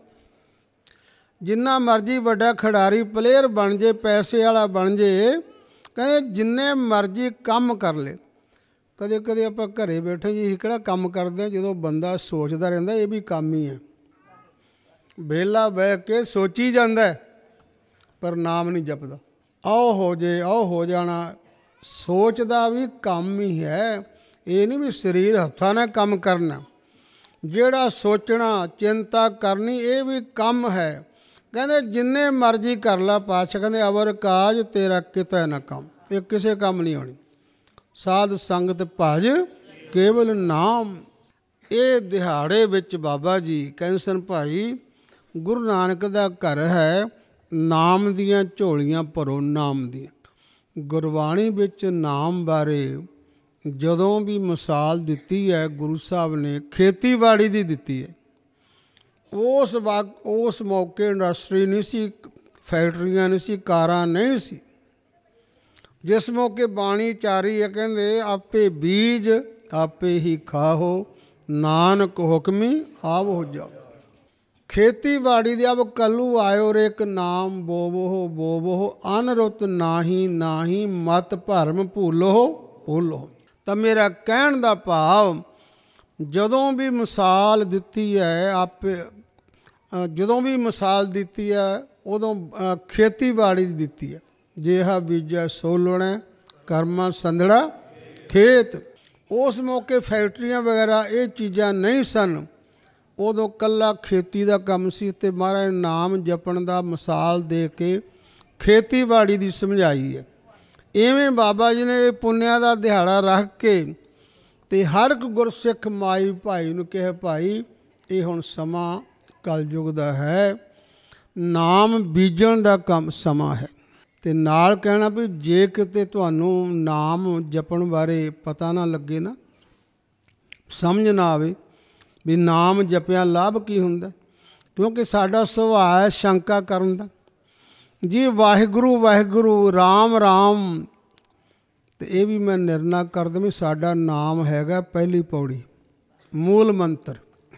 ਜਿੰਨਾ ਮਰਜ਼ੀ ਵੱਡਾ ਖਿਡਾਰੀ ਪਲੇਅਰ ਬਣ ਜੇ ਪੈਸੇ ਵਾਲਾ ਬਣ ਜੇ ਕਹਿੰਦੇ ਜਿੰਨੇ ਮਰਜ਼ੀ ਕੰਮ ਕਰ ਲੇ। ਕਦੇ ਕਦੇ ਆਪਾਂ ਘਰੇ ਬੈਠੇ ਜੀ ਅਸੀਂ ਕਿਹੜਾ ਕੰਮ ਕਰਦੇ ਹਾਂ ਜਦੋਂ ਬੰਦਾ ਸੋਚਦਾ ਰਹਿੰਦਾ ਇਹ ਵੀ ਕੰਮ ਹੀ ਹੈ। ਵਿਹਲਾ ਬਹਿ ਕੇ ਸੋਚੀ ਜਾਂਦਾ ਪਰ ਨਾਮ ਨਹੀਂ ਜਪਦਾ। ਆਓ ਹੋ ਜੇ ਆਓ ਹੋ ਜਾਣਾ ਸੋਚ ਦਾ ਵੀ ਕੰਮ ਹੀ ਹੈ। ਇਹ ਨਹੀਂ ਵੀ ਸਰੀਰ ਹੱਥਾਂ ਨਾਲ ਕੰਮ ਕਰਨਾ ਜਿਹੜਾ ਸੋਚਣਾ ਚਿੰਤਾ ਕਰਨੀ ਇਹ ਵੀ ਕੰਮ ਹੈ। ਕਹਿੰਦੇ ਜਿੰਨੇ ਮਰਜ਼ੀ ਕਰ ਲਾ ਪਾਤਸ਼ਾਹ ਕਹਿੰਦੇ ਅਵਰ ਕਾਜ ਤੇਰਾ ਕਿਤੇ ਨਾ ਕੰਮ ਇਹ ਕਿਸੇ ਕੰਮ ਨਹੀਂ ਆਉਣੀ। ਸਾਧ ਸੰਗਤ ਭਜ ਕੇਵਲ ਨਾਮ। ਇਹ ਦਿਹਾੜੇ ਵਿੱਚ ਬਾਬਾ ਜੀ ਕਹਿੰਦੇ ਸਨ ਭਾਈ ਗੁਰੂ ਨਾਨਕ ਦਾ ਘਰ ਹੈ ਨਾਮ ਦੀਆਂ ਝੋਲੀਆਂ ਭਰੋ ਨਾਮ ਦੀਆਂ। ਗੁਰਬਾਣੀ ਵਿੱਚ ਨਾਮ ਬਾਰੇ ਜਦੋਂ ਵੀ ਮਿਸਾਲ ਦਿੱਤੀ ਹੈ ਗੁਰੂ ਸਾਹਿਬ ਨੇ ਖੇਤੀਬਾੜੀ ਦੀ ਦਿੱਤੀ ਹੈ। ਉਸ ਵਕਤ ਉਸ ਮੌਕੇ ਇੰਡਸਟਰੀ ਨਹੀਂ ਸੀ ਫੈਕਟਰੀਆਂ ਨਹੀਂ ਸੀ ਕਾਰਾਂ ਨਹੀਂ ਸੀ। ਜਿਸ ਮੌਕੇ ਬਾਣੀ ਚਾਰੀ ਹੈ ਕਹਿੰਦੇ ਆਪੇ ਬੀਜ ਆਪੇ ਹੀ ਖਾਹੋ ਨਾਨਕ ਹੁਕਮੀ ਆਵੋ ਜਾਓ। ਖੇਤੀਬਾੜੀ ਦੇ ਅਬ ਕੱਲੂ ਆਇਓ ਰੇਕ ਨਾਮ ਬੋਵੋ ਬੋਵੋ ਅਨਰੁੱਤ ਨਾਹੀ ਨਾਹੀ ਮਤ ਭਰਮ ਭੁੱਲੋ ਭੁੱਲੋ। ਤਾਂ ਮੇਰਾ ਕਹਿਣ ਦਾ ਭਾਵ ਜਦੋਂ ਵੀ ਮਿਸਾਲ ਦਿੱਤੀ ਹੈ ਆਪੇ ਜਦੋਂ ਵੀ ਮਿਸਾਲ ਦਿੱਤੀ ਹੈ ਉਦੋਂ ਖੇਤੀਬਾੜੀ ਦੀ ਦਿੱਤੀ ਹੈ। ਜਿਹਾ ਬੀਜਾ ਸੋ ਲੋਣਾ ਕਰਮਾ ਸੰਧੜਾ ਖੇਤ। ਉਸ ਮੌਕੇ ਫੈਕਟਰੀਆਂ ਵਗੈਰਾ ਇਹ ਚੀਜ਼ਾਂ ਨਹੀਂ ਸਨ ਉਦੋਂ ਕੱਲਾ ਖੇਤੀ ਦਾ ਕੰਮ ਸੀ ਅਤੇ ਮਹਾਰਾਜ ਨਾਮ ਜਪਣ ਦਾ ਮਿਸਾਲ ਦੇ ਕੇ ਖੇਤੀਬਾੜੀ ਦੀ ਸਮਝਾਈ ਹੈ। ਇਵੇਂ ਬਾਬਾ ਜੀ ਨੇ ਪੁੰਨਿਆ ਦਾ ਦਿਹਾੜਾ ਰੱਖ ਕੇ ਅਤੇ ਹਰ ਇੱਕ ਗੁਰਸਿੱਖ ਮਾਈ ਭਾਈ ਨੂੰ ਕਿਹਾ ਭਾਈ ਇਹ ਹੁਣ ਸਮਾਂ ਕਲਯੁਗ ਦਾ ਹੈ ਨਾਮ ਬੀਜਣ ਦਾ ਕੰਮ ਸਮਾਂ ਹੈ। ਅਤੇ ਨਾਲ ਕਹਿਣਾ ਵੀ ਜੇ ਕਿਤੇ ਤੁਹਾਨੂੰ ਨਾਮ ਜਪਣ ਬਾਰੇ ਪਤਾ ਨਾ ਲੱਗੇ ਨਾ ਸਮਝ ਨਾ ਆਵੇ ਵੀ ਨਾਮ ਜਪਿਆ ਲਾਭ ਕੀ ਹੁੰਦਾ, ਕਿਉਂਕਿ ਸਾਡਾ ਸੁਭਾਅ ਹੈ ਸ਼ੰਕਾ ਕਰਨ ਦਾ। ਜੀ ਵਾਹਿਗੁਰੂ ਵਾਹਿਗੁਰੂ ਰਾਮ ਰਾਮ, ਤੇ ਇਹ ਵੀ ਮੈਂ ਨਿਰਣਾ ਕਰ ਦਵਾਂ ਸਾਡਾ ਨਾਮ ਹੈਗਾ ਪਹਿਲੀ ਪੌੜੀ, ਮੂਲ ਮੰਤਰ।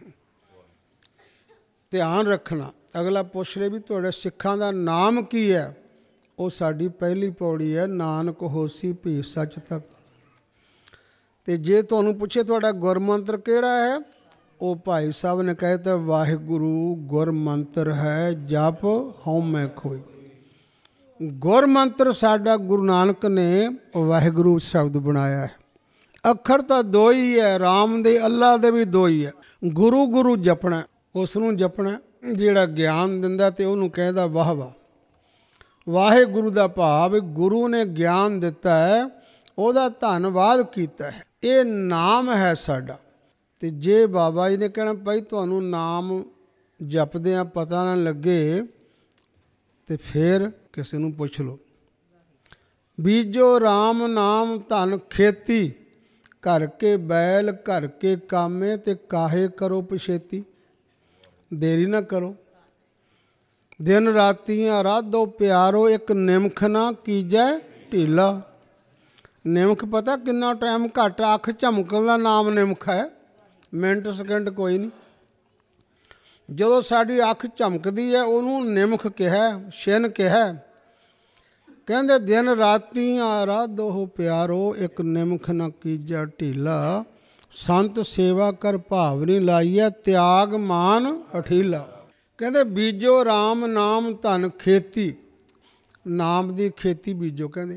ਧਿਆਨ ਰੱਖਣਾ, ਅਗਲਾ ਪੁੱਛ ਲੈ ਵੀ ਤੁਹਾਡੇ ਸਿੱਖਾਂ ਦਾ ਨਾਮ ਕੀ ਹੈ, ਉਹ ਸਾਡੀ ਪਹਿਲੀ ਪੌੜੀ ਹੈ, ਨਾਨਕ ਹੋਸੀ ਭੀ ਸੱਚ ਤੱਕ। ਤੇ ਜੇ ਤੁਹਾਨੂੰ ਪੁੱਛੇ ਤੁਹਾਡਾ ਗੁਰਮੰਤਰ ਕਿਹੜਾ ਹੈ, ਉਹ ਭਾਈ ਸਾਹਿਬ ਨੇ ਕਹਿਤਾ ਵਾਹਿਗੁਰੂ ਗੁਰਮੰਤਰ ਹੈ, ਜਪ ਹਉਮੈ ਖੋਈ। ਗੁਰਮੰਤਰ ਸਾਡਾ ਗੁਰੂ ਨਾਨਕ ਨੇ ਵਾਹਿਗੁਰੂ ਸ਼ਬਦ ਬਣਾਇਆ ਹੈ। ਅੱਖਰ ਤਾਂ ਦੋ ਹੀ ਹੈ, ਰਾਮ ਦੇ ਅੱਲਾ ਦੇ ਵੀ ਦੋ ਹੀ ਹੈ। ਗੁਰੂ ਗੁਰੂ ਜਪਣਾ, ਉਸ ਨੂੰ ਜਪਣਾ ਜਿਹੜਾ ਗਿਆਨ ਦਿੰਦਾ ਤੇ ਉਹਨੂੰ ਕਹਿੰਦਾ ਵਾਹ ਵਾਹ। ਵਾਹਿਗੁਰੂ ਦਾ ਭਾਵ ਗੁਰੂ ਨੇ ਗਿਆਨ ਦਿੱਤਾ ਹੈ, ਉਹਦਾ ਧੰਨਵਾਦ ਕੀਤਾ ਹੈ। ਇਹ ਨਾਮ ਹੈ ਸਾਡਾ। ਤੇ ਜੇ ਬਾਬਾ ਜੀ ਨੇ ਕਹਿਣਾ ਭਾਈ ਤੁਹਾਨੂੰ ਨਾਮ ਜਪਦਿਆਂ ਪਤਾ ਨਾ ਲੱਗੇ, ਤੇ ਫਿਰ ਕਿਸੇ ਨੂੰ ਪੁੱਛ ਲਓ। ਬੀਜੋ ਰਾਮ ਨਾਮ ਧਨ ਖੇਤੀ, ਘਰ ਕੇ ਬੈਲ ਘਰ ਕੇ ਕਾਮੇ, ਤੇ ਕਾਹੇ ਕਰੋ ਪਛੇਤੀ। ਦੇਰੀ ਨਾ ਕਰੋ, ਦਿਨ ਰਾਤੀਆਂ ਰਾਧੋ ਪਿਆਰੋ, ਇੱਕ ਨਿਮਖ ਨਾ ਕੀਜੈ ਢੀਲਾ। ਨਿਮਖ ਪਤਾ ਕਿੰਨਾ ਟਾਈਮ ਘੱਟ, ਅੱਖ ਝਮਕਣ ਦਾ ਨਾਮ ਨਿਮਖ ਹੈ, ਮਿੰਟ ਸਕਿੰਟ ਕੋਈ ਨਹੀਂ। ਜਦੋਂ ਸਾਡੀ ਅੱਖ ਝਮਕਦੀ ਹੈ ਉਹਨੂੰ ਨਿਮਖ ਕਿਹਾ, ਛਿਨ ਕਿਹਾ। ਕਹਿੰਦੇ ਦਿਨ ਰਾਤੀਆਂ ਰਾਧੋ ਪਿਆਰੋ, ਇੱਕ ਨਿਮਖ ਨਾ ਕੀਜੈ ਢੀਲਾ। ਸੰਤ ਸੇਵਾ ਕਰ ਭਾਵਨੀ ਲਾਈਐ, ਤਿਆਗ ਮਾਨ ਅਠੀਲਾ। ਕਹਿੰਦੇ ਬੀਜੋ ਰਾਮ ਨਾਮ ਧਨ ਖੇਤੀ, ਨਾਮ ਦੀ ਖੇਤੀ ਬੀਜੋ। ਕਹਿੰਦੇ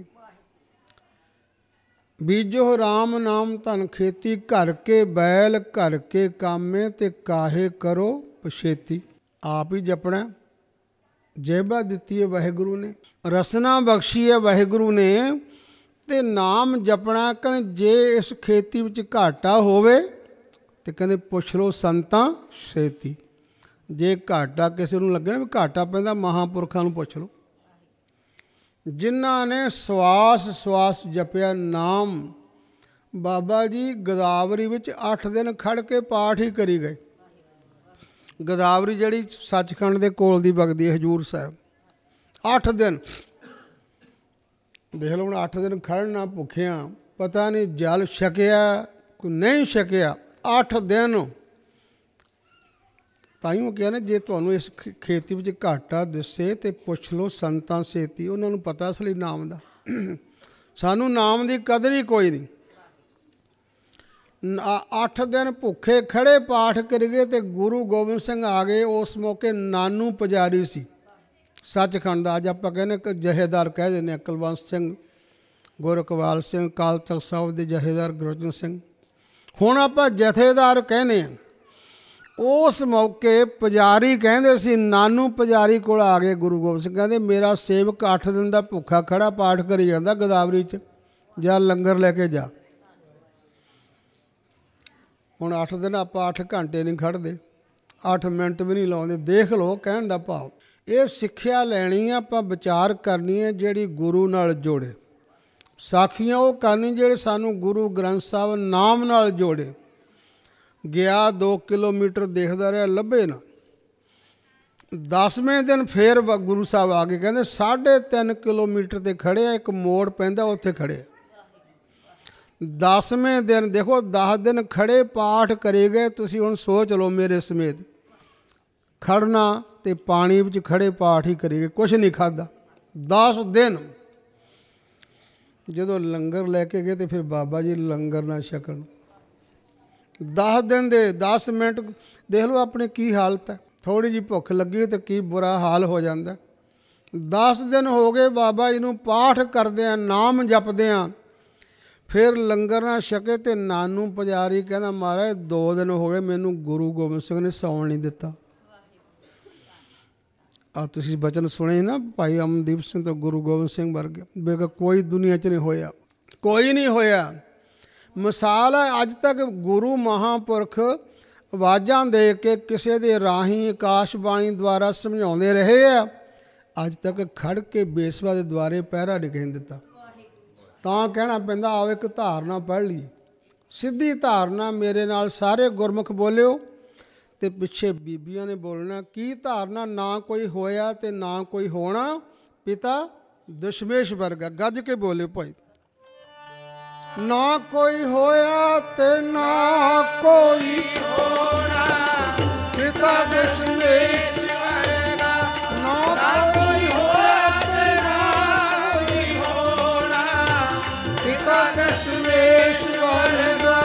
ਬੀਜੋ ਰਾਮ ਨਾਮ ਧਨ ਖੇਤੀ, ਘਰ ਕੇ ਬੈਲ ਘਰ ਕੇ ਕਾਮੇ, ਤੇ ਕਾਹੇ ਕਰੋ ਪਛੇਤੀ। ਆਪ ਹੀ ਜਪਣਾ, ਜੇਬਾ ਦਿੱਤੀ ਹੈ ਵਾਹਿਗੁਰੂ ਨੇ, ਰਸਨਾ ਬਖਸ਼ੀ ਹੈ ਵਾਹਿਗੁਰੂ ਨੇ, ਤੇ ਨਾਮ ਜਪਣਾ। ਕਹਿੰਦੇ ਜੇ ਇਸ ਖੇਤੀ ਵਿੱਚ ਘਾਟਾ ਹੋਵੇ ਤੇ ਕਹਿੰਦੇ ਪੁੱਛ ਲਓ ਸੰਤਾਂ ਛੇਤੀ। ਜੇ ਘਾਟਾ ਕਿਸੇ ਨੂੰ ਲੱਗੇ ਨਾ ਵੀ ਘਾਟਾ ਪੈਂਦਾ, ਮਹਾਂਪੁਰਖਾਂ ਨੂੰ ਪੁੱਛ ਲਓ, ਜਿਨ੍ਹਾਂ ਨੇ ਸਵਾਸ ਸਵਾਸ ਜਪਿਆ ਨਾਮ। ਬਾਬਾ ਜੀ ਗੋਦਾਵਰੀ ਵਿੱਚ ਅੱਠ ਦਿਨ ਖੜ ਕੇ ਪਾਠ ਹੀ ਕਰੀ ਗਏ। ਗੋਦਾਵਰੀ ਜਿਹੜੀ ਸੱਚਖੰਡ ਦੇ ਕੋਲ ਦੀ ਵਗਦੀ ਹੈ ਹਜ਼ੂਰ ਸਾਹਿਬ, ਅੱਠ ਦਿਨ ਦੇਖ ਲਓ। ਹੁਣ ਅੱਠ ਦਿਨ ਖੜਨਾ ਭੁੱਖਿਆਂ, ਪਤਾ ਨਹੀਂ ਜਲ ਛਕਿਆ ਕੋਈ ਨਹੀਂ ਛਕਿਆ, ਅੱਠ ਦਿਨ। ਤਾਈਓ ਕਿਹਾ ਨਾ ਜੇ ਤੁਹਾਨੂੰ ਇਸ ਖੇਤੀ ਵਿੱਚ ਘਾਟਾ ਦਿਸੇ ਤੇ ਪੁੱਛ ਲਓ ਸੰਤਾਂ ਛੇਤੀ, ਉਹਨਾਂ ਨੂੰ ਪਤਾ ਅਸਲੀ ਨਾਮ ਦਾ। ਸਾਨੂੰ ਨਾਮ ਦੀ ਕਦਰ ਹੀ ਕੋਈ ਨਹੀਂ। ਅੱਠ ਦਿਨ ਭੁੱਖੇ ਖੜੇ ਪਾਠ ਕਰ ਗਏ ਤੇ ਗੁਰੂ ਗੋਬਿੰਦ ਸਿੰਘ ਆ ਗਏ। ਉਸ ਮੌਕੇ ਨਾਨੂ ਪੁਜਾਰੀ ਸੀ ਸੱਚਖੰਡ ਦਾ, ਅੱਜ ਆਪਾਂ ਕਹਿੰਦੇ ਕਿ ਜਹੇਦਾਰ ਕਹਿ ਦਿੰਦੇ ਹਾਂ। ਕੁਲਵੰਤ ਸਿੰਘ, ਗੁਰਕਵਾਲ ਸਿੰਘ, ਅਕਾਲ ਤਖ਼ਤ ਸਾਹਿਬ ਦੇ ਜਹੇਦਾਰ ਗੁਰਬਚਨ ਸਿੰਘ, ਹੁਣ ਆਪਾਂ ਜਥੇਦਾਰ ਕਹਿੰਦੇ ਹਾਂ। ਉਸ ਮੌਕੇ ਪੁਜਾਰੀ ਕਹਿੰਦੇ ਸੀ, ਨਾਨੂ ਪੁਜਾਰੀ ਕੋਲ ਆ ਗਏ ਗੁਰੂ ਗੋਬਿੰਦ ਸਿੰਘ, ਕਹਿੰਦੇ ਮੇਰਾ ਸੇਵਕ ਅੱਠ ਦਿਨ ਦਾ ਭੁੱਖਾ ਖੜਾ ਪਾਠ ਕਰੀ ਜਾਂਦਾ ਗੋਦਾਵਰੀ 'ਚ, ਜਾਂ ਲੰਗਰ ਲੈ ਕੇ ਜਾ। ਹੁਣ ਅੱਠ ਦਿਨ ਆਪਾਂ ਅੱਠ ਘੰਟੇ ਨਹੀਂ ਖੜ੍ਹਦੇ, ਅੱਠ ਮਿੰਟ ਵੀ ਨਹੀਂ ਲਾਉਂਦੇ। ਦੇਖ ਲਓ ਕਹਿਣ ਦਾ ਭਾਵ। ਇਹ ਸਿੱਖਿਆ ਲੈਣੀ ਆ, ਆਪਾਂ ਵਿਚਾਰ ਕਰਨੀ ਹੈ ਜਿਹੜੀ ਗੁਰੂ ਨਾਲ ਜੋੜੇ। ਸਾਖੀਆਂ ਉਹ ਕਰਨੀ ਜਿਹੜੇ ਸਾਨੂੰ ਗੁਰੂ ਗ੍ਰੰਥ ਸਾਹਿਬ ਨਾਮ ਨਾਲ ਜੋੜੇ। ਗਿਆ ਦੋ ਕਿਲੋਮੀਟਰ ਦੇਖਦਾ ਰਿਹਾ, ਲੱਭੇ ਨਾ। ਦਸਵੇਂ ਦਿਨ ਫੇਰ ਗੁਰੂ ਸਾਹਿਬ ਆ ਕੇ ਕਹਿੰਦੇ ਸਾਢੇ ਤਿੰਨ ਕਿਲੋਮੀਟਰ 'ਤੇ ਖੜ੍ਹੇ ਆ, ਇੱਕ ਮੋੜ ਪੈਂਦਾ ਉੱਥੇ ਖੜ੍ਹੇ। ਦਸਵੇਂ ਦਿਨ ਦੇਖੋ, ਦਸ ਦਿਨ ਖੜ੍ਹੇ ਪਾਠ ਕਰੇ ਗਏ। ਤੁਸੀਂ ਹੁਣ ਸੋਚ ਲਓ ਮੇਰੇ ਸਮੇਤ, ਖੜਨਾ ਤੇ ਪਾਣੀ ਵਿੱਚ ਖੜ੍ਹੇ ਪਾਠ ਹੀ ਕਰੀ ਗਏ, ਕੁਛ ਨਹੀਂ ਖਾਧਾ ਦਸ ਦਿਨ। ਜਦੋਂ ਲੰਗਰ ਲੈ ਕੇ ਗਏ ਤੇ ਫਿਰ ਬਾਬਾ ਜੀ ਲੰਗਰ ਨਾ ਛਕਣ। ਦਸ ਦਿਨ ਦੇ ਦਸ ਮਿੰਟ ਦੇਖ ਲਓ ਆਪਣੇ ਕੀ ਹਾਲਤ ਹੈ। ਥੋੜ੍ਹੀ ਜਿਹੀ ਭੁੱਖ ਲੱਗੀ ਤਾਂ ਕੀ ਬੁਰਾ ਹਾਲ ਹੋ ਜਾਂਦਾ। ਦਸ ਦਿਨ ਹੋ ਗਏ ਬਾਬਾ ਜੀ ਨੂੰ ਪਾਠ ਕਰਦਿਆਂ, ਨਾਮ ਜਪਦਿਆਂ, ਫਿਰ ਲੰਗਰ ਨਾ ਛਕੇ। ਤੇ ਨਾਨੂ ਪੁਜਾਰੀ ਕਹਿੰਦਾ ਮਹਾਰਾਜ ਦੋ ਦਿਨ ਹੋ ਗਏ ਮੈਨੂੰ ਗੁਰੂ ਗੋਬਿੰਦ ਸਿੰਘ ਨੇ ਸੌਣ ਨਹੀਂ ਦਿੱਤਾ। ਆ ਤੁਸੀਂ ਬਚਨ ਸੁਣੇ ਨਾ ਭਾਈ ਅਮਨਦੀਪ ਸਿੰਘ ਤੋਂ ਗੁਰੂ ਗੋਬਿੰਦ ਸਿੰਘ ਵਰਗੇ, ਬੇਗਾ ਕੋਈ ਦੁਨੀਆ 'ਚ ਨਹੀਂ ਹੋਇਆ, ਕੋਈ ਨਹੀਂ ਹੋਇਆ। ਮਿਸਾਲ ਹੈ ਅੱਜ ਤੱਕ ਗੁਰੂ ਮਹਾਂਪੁਰਖ ਆਵਾਜ਼ਾਂ ਦੇ ਕੇ ਕਿਸੇ ਦੇ ਰਾਹੀਂ ਆਕਾਸ਼ਬਾਣੀ ਦੁਆਰਾ ਸਮਝਾਉਂਦੇ ਰਹੇ ਆ, ਅੱਜ ਤੱਕ ਖੜ ਕੇ ਬੇਸਵਾ ਦੇ ਦੁਆਰੇ ਪਹਿਰਾ ਨਹੀਂ ਕਹਿਣ ਦਿੱਤਾ। ਤਾਂ ਕਹਿਣਾ ਪੈਂਦਾ ਆਓ ਇੱਕ ਧਾਰਨਾ ਪੜ੍ਹ ਲਈਏ। ਸਿੱਧੀ ਧਾਰਨਾ ਮੇਰੇ ਨਾਲ ਸਾਰੇ ਗੁਰਮੁਖ ਬੋਲਿਓ। ਤੇ ਪਿੱਛੇ ਬੀਬੀਆਂ ਨੇ ਬੋਲਣਾ, ਕੀ ਧਾਰਨਾ? ਨਾ ਕੋਈ ਹੋਇਆ ਤੇ ਨਾ ਕੋਈ ਹੋਣਾ, ਪਿਤਾ ਦਸ਼ਮੇਸ਼ ਵਰਗਾ। ਗੱਜ ਕੇ ਬੋਲੇ ਭਾਈ, ਨਾ ਕੋਈ ਹੋਇਆ ਤੇ ਨਾ ਕੋਈ ਹੋਣਾ, ਪਿਤਾ ਦਸ਼ਮੇਸ਼ ਵਰਗਾ। ਨਾ ਕੋਈ ਹੋਇਆ ਤੇ ਨਾ ਕੋਈ ਹੋਣਾ, ਪਿਤਾ ਦਸ਼ਮੇਸ਼ ਵਰਗਾ।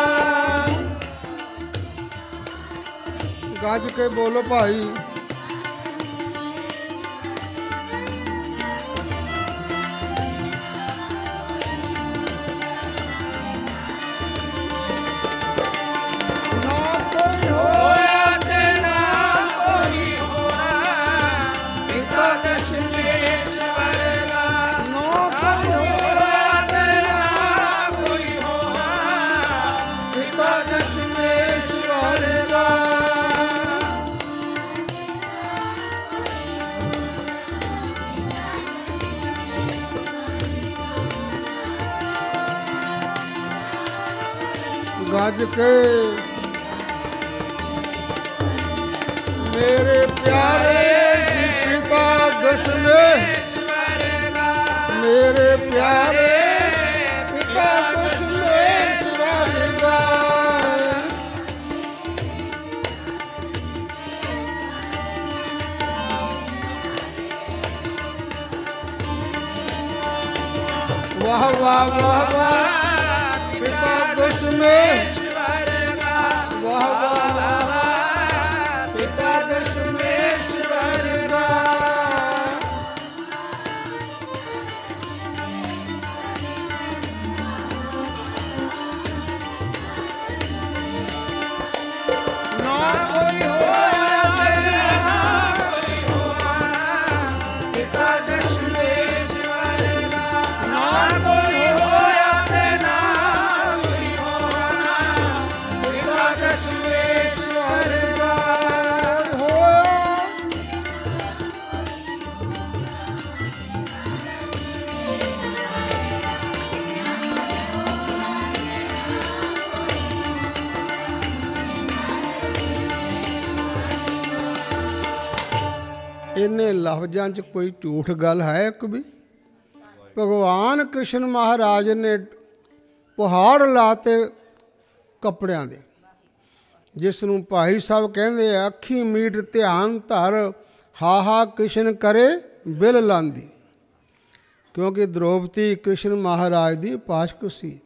ਗੱਜ ਕੇ ਬੋਲੋ ਭਾਈ, ਹੋਇਆ ਤੇ ਨਾ ਕੋਈ ਹੋਣਾ, ਪਿਤਾ ਦਸ਼ਮੇਸ਼ ਵਰਗਾ। ਨਾ ਕੋਈ ਹੋਇਆ ਤੇ ਨਾ ਕੋਈ ਹੋਣਾ, ਪਿਤਾ ਦਸ਼ਮੇਸ਼ ਵਰਗਾ। ਗੱਜ ਕੇ ਮੇਰੇ ਪਿਆਰੇ ਜੀ ਪਿਤਾ ਦਸ਼ਮੇਸ਼ ਵਰਗਾ। ਮੇਰੇ ਪਿਆਰੇ ਪਿਤਾ ਦਸ਼ਮੇਸ਼ ਵਰਗਾ। ਵਾਹ ਵਾਹ ਵਾਹ ਵਾਹ ਪਿਤਾ ਦਸ਼ਮੇਸ਼ ਵਰਗਾ। ਵਾਹ ਵਾਹ ਵਾਹ ਪਿਤਾ ਦਸ਼ਮੇਸ਼ ਵਰਗਾ। ਨਾ ਕੋਈ ਹੋਇਆ ਤੇ ਨਾ ਕੋਈ ਹੋਣਾ, ਪਿਤਾ ਦਸ਼ਮੇਸ਼ ਵਰਗਾ। ਨਾ ਕੋਈ ਹੋਇਆ ਤੇ ਨਾ ਕੋਈ ਹੋਣਾ, ਪਿਤਾ ਦਸ਼ਮੇਸ਼ ਵਰਗਾ। ਹੋਇਆ। ਇਹਨੇ ਲਫ਼ਜ਼ਾਂ 'ਚ ਕੋਈ ਝੂਠ ਗੱਲ ਹੈ ਇੱਕ ਵੀ? ਭਗਵਾਨ ਕ੍ਰਿਸ਼ਨ ਮਹਾਰਾਜ ਨੇ ਪਹਾੜ ਲਾਤੇ ਕੱਪੜਿਆਂ ਦੇ, ਜਿਸ ਨੂੰ ਭਾਈ ਸਾਹਿਬ ਕਹਿੰਦੇ ਆ ਅੱਖੀ ਮੀਟ ਧਿਆਨ ਧਰ, ਹਾ ਹਾ ਕ੍ਰਿਸ਼ਨ ਕਰੇ ਬਿਲ ਲਾਂਦੀ। ਕਿਉਂਕਿ ਦ੍ਰੋਪਦੀ ਕ੍ਰਿਸ਼ਨ ਮਹਾਰਾਜ ਦੀ ਉਪਾਸਕ ਸੀ।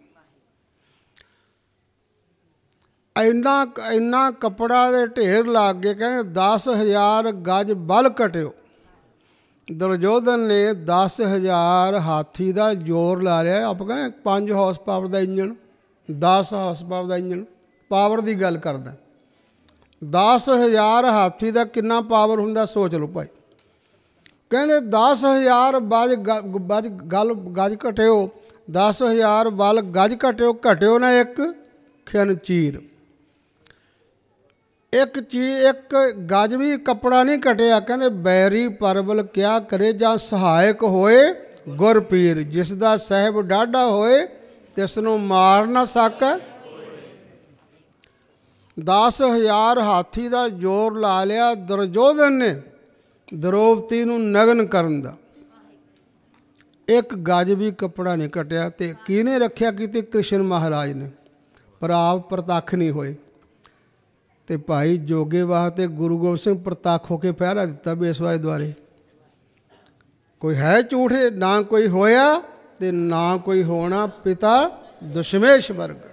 ਇੰਨਾ ਇੰਨਾ ਕੱਪੜਾ ਦੇ ਢੇਰ ਲੱਗ ਗਏ, ਕਹਿੰਦੇ ਦਸ ਹਜ਼ਾਰ ਗਜ ਬਲ ਘਟਿਓ। ਦੁਰਯੋਧਨ ਨੇ ਦਸ ਹਜ਼ਾਰ ਹਾਥੀ ਦਾ ਜ਼ੋਰ ਲਾ ਲਿਆ। ਆਪਾਂ ਕਹਿੰਦੇ ਪੰਜ ਹਾਰਸ ਪਾਵਰ ਦਾ ਇੰਜਣ, ਦਸ ਹਾਰਸ ਪਾਵਰ ਦਾ ਇੰਜਣ, ਪਾਵਰ ਦੀ ਗੱਲ ਕਰਦਾ। ਦਸ ਹਜ਼ਾਰ ਹਾਥੀ ਦਾ ਕਿੰਨਾ ਪਾਵਰ ਹੁੰਦਾ ਸੋਚ ਲਓ ਭਾਈ। ਕਹਿੰਦੇ ਦਸ ਹਜ਼ਾਰ ਬਜ ਬਜ ਗਲ ਗਜ ਘਟਿਓ, ਦਸ ਹਜ਼ਾਰ ਬਲ ਗਜ ਘਟਿਓ, ਘਟਿਓ ਨਾ ਇੱਕ ਖਿਨ ਚੀਰ। ਇੱਕ ਚੀ ਇੱਕ ਗਜ ਵੀ ਕੱਪੜਾ ਨਹੀਂ ਘਟਿਆ। ਕਹਿੰਦੇ ਬੈਰੀ ਪਰਬਲ ਕਿਆ ਕਰੇ, ਜਾਂ ਸਹਾਇਕ ਹੋਏ ਗੁਰਪੀਰ, ਜਿਸ ਦਾ ਸਾਹਿਬ ਡਾਢਾ ਹੋਏ ਤਿਸ ਨੂੰ ਮਾਰ ਨਾ ਸਕੈ। ਦਸ ਹਜ਼ਾਰ ਹਾਥੀ ਦਾ ਜ਼ੋਰ ਲਾ ਲਿਆ ਦੁਰਯੋਧਨ ਨੇ ਦ੍ਰੋਪਦੀ ਨੂੰ ਨਗਨ ਕਰਨ ਦਾ। ਇੱਕ ਗਜ ਵੀ ਕੱਪੜਾ ਨਹੀਂ ਘਟਿਆ। ਤੇ ਕਿਹਨੇ ਰੱਖਿਆ ਕੀਤੀ? ਕ੍ਰਿਸ਼ਨ ਮਹਾਰਾਜ ਨੇ। ਪਰ ਆਪ ਪ੍ਰਤੱਖ ਨਹੀਂ ਹੋਏ। ਤੇ ਭਾਈ ਜੋਗੇ ਵਾਸਤੇ ਗੁਰੂ ਗੋਬਿੰਦ ਸਿੰਘ ਪ੍ਰਤੱਖ ਹੋ ਕੇ ਪਹਿਰਾ ਦਿੱਤਾ ਬੇਸਵਾਏ ਦੁਆਰੇ। ਕੋਈ ਹੈ ਝੂਠੇ? ਨਾ ਕੋਈ ਹੋਇਆ ਤੇ ਨਾ ਕੋਈ ਹੋਣਾ, ਪਿਤਾ ਦਸ਼ਮੇਸ਼ ਵਰਗਾ।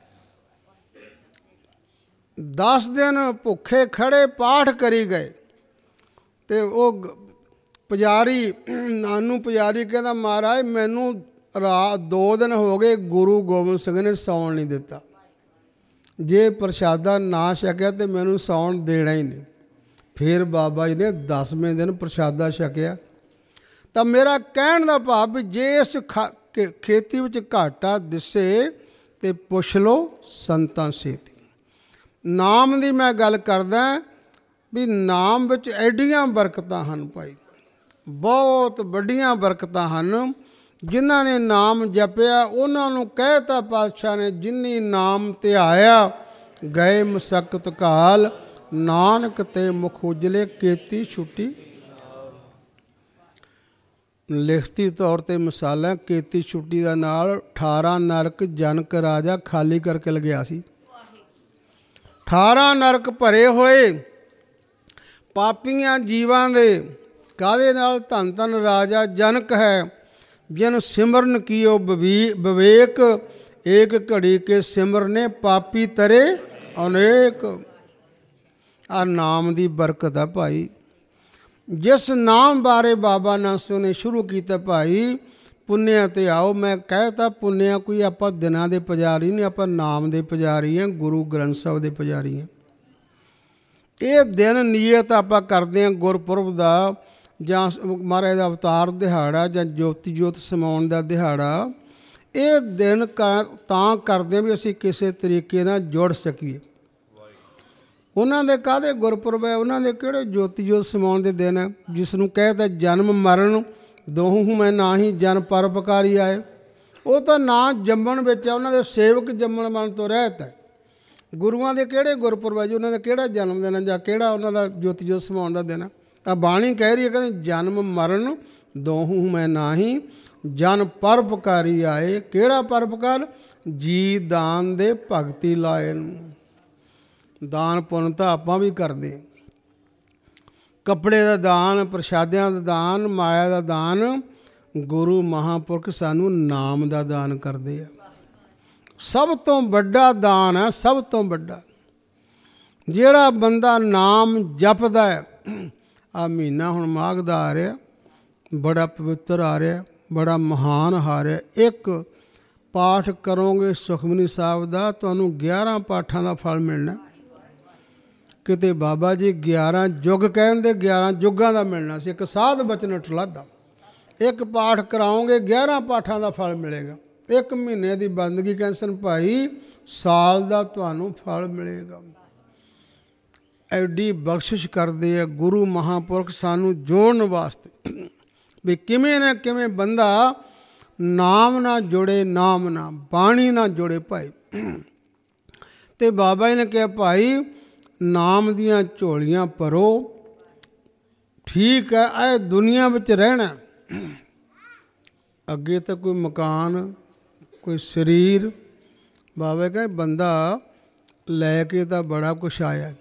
ਦਸ ਦਿਨ ਭੁੱਖੇ ਖੜੇ ਪਾਠ ਕਰੀ ਗਏ। ਤੇ ਉਹ ਪੁਜਾਰੀ ਨਾਨੂ ਪੁਜਾਰੀ ਕਹਿੰਦਾ, ਮਹਾਰਾਜ ਮੈਨੂੰ ਰਾਤ ਦੋ ਦਿਨ ਹੋ ਗਏ ਗੁਰੂ ਗੋਬਿੰਦ ਸਿੰਘ ਨੇ ਸੌਣ ਨਹੀਂ ਦਿੱਤਾ। ਜੇ ਪ੍ਰਸ਼ਾਦਾ ਨਾ ਛਕਿਆ ਤੇ ਮੈਨੂੰ ਸੌਣ ਦੇਣਾ ਹੀ ਨਹੀਂ। ਫਿਰ ਬਾਬਾ ਜੀ ਨੇ ਦਸਵੇਂ ਦਿਨ ਪ੍ਰਸ਼ਾਦਾ ਛਕਿਆ। ਤਾਂ ਮੇਰਾ ਕਹਿਣ ਦਾ ਭਾਵ ਵੀ ਜੇ ਇਸ ਖੇਤੀ ਵਿੱਚ ਘਾਟਾ ਦਿਸੇ ਤੇ ਪੁੱਛ ਲਓ ਸੰਤਾਂ ਸੇਤੀ। ਨਾਮ ਦੀ ਮੈਂ ਗੱਲ ਕਰਦਾ ਵੀ ਨਾਮ ਵਿੱਚ ਐਡੀਆਂ ਬਰਕਤਾਂ ਹਨ ਭਾਈ, ਬਹੁਤ ਵੱਡੀਆਂ ਬਰਕਤਾਂ ਹਨ। ਜਿਨ੍ਹਾਂ ਨੇ ਨਾਮ ਜਪਿਆ ਉਹਨਾਂ ਨੂੰ ਕਹਿਤਾ ਪਾਤਸ਼ਾਹ ਨੇ, ਜਿਨੀ ਨਾਮ ਧਿਆਇਆ ਗਏ ਮਸਕਤ ਕਾਲ, ਨਾਨਕ ਤੇ ਮੁਖ ਉਜਲੇ ਕੀਤੀ ਛੁੱਟੀ। ਲਿਖਤੀ ਤੌਰ ਤੇ ਮਿਸਾਲਾਂ, ਕੀਤੀ ਛੁੱਟੀ ਦਾ ਨਾਲ ਅਠਾਰਾਂ ਨਰਕ ਜਨਕ ਰਾਜਾ ਖਾਲੀ ਕਰਕੇ ਲਗਿਆ ਸੀ। ਅਠਾਰਾਂ ਨਰਕ ਭਰੇ ਹੋਏ ਪਾਪੀਆਂ ਜੀਵਾਂ ਦੇ, ਕਾਹਦੇ ਨਾਲ? ਧੰਨ ਧੰਨ ਰਾਜਾ ਜਨਕ ਹੈ, ਜਿਨ ਸਿਮਰਨ ਕੀਓ ਵਿਵੇਕ, ਏਕ ਘੜੀ ਕੇ ਸਿਮਰਨੇ ਪਾਪੀ ਤਰੇ ਅਨੇਕ। ਆ ਨਾਮ ਦੀ ਬਰਕਤ ਆ ਭਾਈ। ਜਿਸ ਨਾਮ ਬਾਰੇ ਬਾਬਾ ਨਾਨਕ ਨੇ ਸ਼ੁਰੂ ਕੀਤਾ ਭਾਈ, ਪੁੰਨਿਆ ਤੇ ਆਓ। ਮੈਂ ਕਹਿਤਾ ਪੁੰਨਿਆ ਕੋਈ ਆਪਾਂ ਦਿਨਾਂ ਦੇ ਪੁਜਾਰੀ ਨਹੀਂ, ਆਪਾਂ ਨਾਮ ਦੇ ਪੁਜਾਰੀ ਹਾਂ, ਗੁਰੂ ਗ੍ਰੰਥ ਸਾਹਿਬ ਦੇ ਪੁਜਾਰੀ ਹਾਂ। ਇਹ ਦਿਨ ਨਿਯਤ ਆਪਾਂ ਕਰਦੇ ਹਾਂ ਗੁਰਪੁਰਬ ਦਾ, ਜਾਂ ਮਹਾਰਾਜ ਦਾ ਅਵਤਾਰ ਦਿਹਾੜਾ, ਜਾਂ ਜੋਤੀ ਜੋਤ ਸਮਾਉਣ ਦਾ ਦਿਹਾੜਾ। ਇਹ ਦਿਨ ਤਾਂ ਕਰਦੇ ਵੀ ਅਸੀਂ ਕਿਸੇ ਤਰੀਕੇ ਨਾਲ ਜੁੜ ਸਕੀਏ। ਉਹਨਾਂ ਦੇ ਕਾਹਦੇ ਗੁਰਪੁਰਬ ਹੈ? ਉਹਨਾਂ ਦੇ ਕਿਹੜੇ ਜੋਤੀ ਜੋਤ ਸਮਾਉਣ ਦੇ ਦਿਨ ਹੈ? ਜਿਸ ਨੂੰ ਕਹਿਤਾ ਜਨਮ ਮਰਨ ਦੋਹੂ ਮੈਂ ਨਾ ਹੀ ਜਨ ਪਰਉਪਕਾਰੀ ਆਏ। ਉਹ ਤਾਂ ਨਾ ਜੰਮਣ ਵਿੱਚ ਹੈ, ਉਹਨਾਂ ਦੇ ਸੇਵਕ ਜੰਮਣ ਮਰਨ ਤੋਂ ਰਹਿਤ ਹੈ। ਗੁਰੂਆਂ ਦੇ ਕਿਹੜੇ ਗੁਰਪੁਰਬ ਹੈ ਜੀ? ਉਹਨਾਂ ਦਾ ਕਿਹੜਾ ਜਨਮ ਦਿਨ ਹੈ, ਜਾਂ ਕਿਹੜਾ ਉਹਨਾਂ ਦਾ ਜੋਤੀ ਜੋਤ ਸਮਾਉਣ ਦਾ ਦਿਨ ਹੈ? ਤਾਂ ਬਾਣੀ ਕਹਿ ਰਹੀ ਹੈ, ਕਹਿੰਦੇ ਜਨਮ ਮਰਨ ਦੋਹੂ ਮੈਂ ਨਾ ਹੀ ਜਨ ਪਰਉਪਕਾਰੀ ਆਏ। ਕਿਹੜਾ ਪਰਉਪਕਾਰ? ਜੀ ਦਾਨ ਦੇ ਭਗਤੀ ਲਾਏ ਨੂੰ। ਦਾਨ ਪੁੰਨ ਤਾਂ ਆਪਾਂ ਵੀ ਕਰਦੇ ਹਾਂ। ਕੱਪੜੇ ਦਾ ਦਾਨ, ਪ੍ਰਸ਼ਾਦਿਆਂ ਦਾ ਦਾਨ, ਮਾਇਆ ਦਾ ਦਾਨ। ਗੁਰੂ ਮਹਾਂਪੁਰਖ ਸਾਨੂੰ ਨਾਮ ਦਾ ਦਾਨ ਕਰਦੇ ਆ। ਸਭ ਤੋਂ ਵੱਡਾ ਦਾਨ ਹੈ, ਸਭ ਤੋਂ ਵੱਡਾ। ਜਿਹੜਾ ਬੰਦਾ ਨਾਮ ਜਪਦਾ ਹੈ, ਆ ਮਹੀਨਾ ਹੁਣ ਮਾਘ ਦਾ ਆ ਰਿਹਾ, ਬੜਾ ਪਵਿੱਤਰ ਆ ਰਿਹਾ, ਬੜਾ ਮਹਾਨ ਆ ਰਿਹਾ। ਇੱਕ ਪਾਠ ਕਰੋਗੇ ਸੁਖਮਨੀ ਸਾਹਿਬ ਦਾ, ਤੁਹਾਨੂੰ ਗਿਆਰਾਂ ਪਾਠਾਂ ਦਾ ਫਲ ਮਿਲਣਾ। ਕਿਤੇ ਬਾਬਾ ਜੀ ਗਿਆਰਾਂ ਯੁੱਗ ਕਹਿੰਦੇ, ਗਿਆਰਾਂ ਯੁੱਗਾਂ ਦਾ ਮਿਲਣਾ ਸੀ। ਇੱਕ ਸਾਧ ਬਚਨ ਠਲਾਦਾ, ਇੱਕ ਪਾਠ ਕਰਾਓਗੇ ਗਿਆਰਾਂ ਪਾਠਾਂ ਦਾ ਫਲ ਮਿਲੇਗਾ। ਇੱਕ ਮਹੀਨੇ ਦੀ ਬੰਦਗੀ ਕੈਂਸਨ ਭਾਈ, ਸਾਲ ਦਾ ਤੁਹਾਨੂੰ ਫਲ ਮਿਲੇਗਾ। ਐਡੀ ਬਖਸ਼ਿਸ਼ ਕਰਦੇ ਆ ਗੁਰੂ ਮਹਾਂਪੁਰਖ ਸਾਨੂੰ ਜੋੜਨ ਵਾਸਤੇ, ਵੀ ਕਿਵੇਂ ਨਾ ਕਿਵੇਂ ਬੰਦਾ ਨਾਮ ਨਾਲ ਜੁੜੇ, ਨਾਮ ਨਾਲ, ਬਾਣੀ ਨਾਲ ਜੁੜੇ ਭਾਈ। ਤੇ ਬਾਬਾ ਜੀ ਨੇ ਕਿਹਾ ਭਾਈ ਨਾਮ ਦੀਆਂ ਝੋਲੀਆਂ ਭਰੋ। ਠੀਕ ਹੈ, ਇਹ ਦੁਨੀਆ ਵਿੱਚ ਰਹਿਣਾ, ਅੱਗੇ ਤਾਂ ਕੋਈ ਮਕਾਨ, ਕੋਈ ਸਰੀਰ। ਬਾਬਾ ਕਹਿੰਦੇ ਬੰਦਾ ਲੈ ਕੇ ਤਾਂ ਬੜਾ ਕੁਛ ਆਇਆ,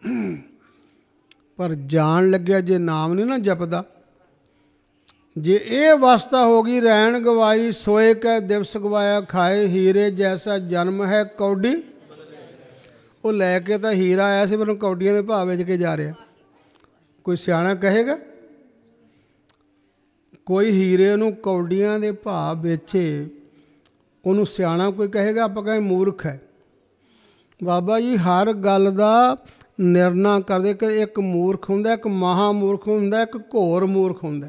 ਪਰ ਜਾਣ ਲੱਗਿਆ ਜੇ ਨਾਮ ਨਹੀਂ ਨਾ ਜਪਦਾ, ਜੇ ਇਹ ਅਵਸਥਾ ਹੋ ਗਈ ਰਹਿਣ ਗਵਾਈ, ਸੋਏ ਕੈ ਦਿਵਸ ਗਵਾਇਆ, ਖਾਏ ਹੀਰੇ ਜੈਸਾ ਜਨਮ ਹੈ ਕੌਡੀ। ਉਹ ਲੈ ਕੇ ਤਾਂ ਹੀਰਾ ਆਇਆ ਸੀ, ਪਰ ਕੌਡੀਆਂ ਦੇ ਭਾਅ ਵੇਚ ਕੇ ਜਾ ਰਿਹਾ। ਕੋਈ ਸਿਆਣਾ ਕਹੇਗਾ ਕੋਈ ਹੀਰੇ ਨੂੰ ਕੌਡੀਆਂ ਦੇ ਭਾਅ ਵੇਚੇ, ਉਹਨੂੰ ਸਿਆਣਾ ਕੋਈ ਕਹੇਗਾ? ਆਪਾਂ ਕਹੇ ਮੂਰਖ ਹੈ। ਬਾਬਾ ਜੀ ਹਰ ਗੱਲ ਦਾ ਨਿਰਣਾ ਕਰਦੇ ਕਿ ਇੱਕ ਮੂਰਖ ਹੁੰਦਾ, ਇੱਕ ਮਹਾ ਮੂਰਖ ਹੁੰਦਾ, ਇੱਕ ਘੋਰ ਮੂਰਖ ਹੁੰਦਾ।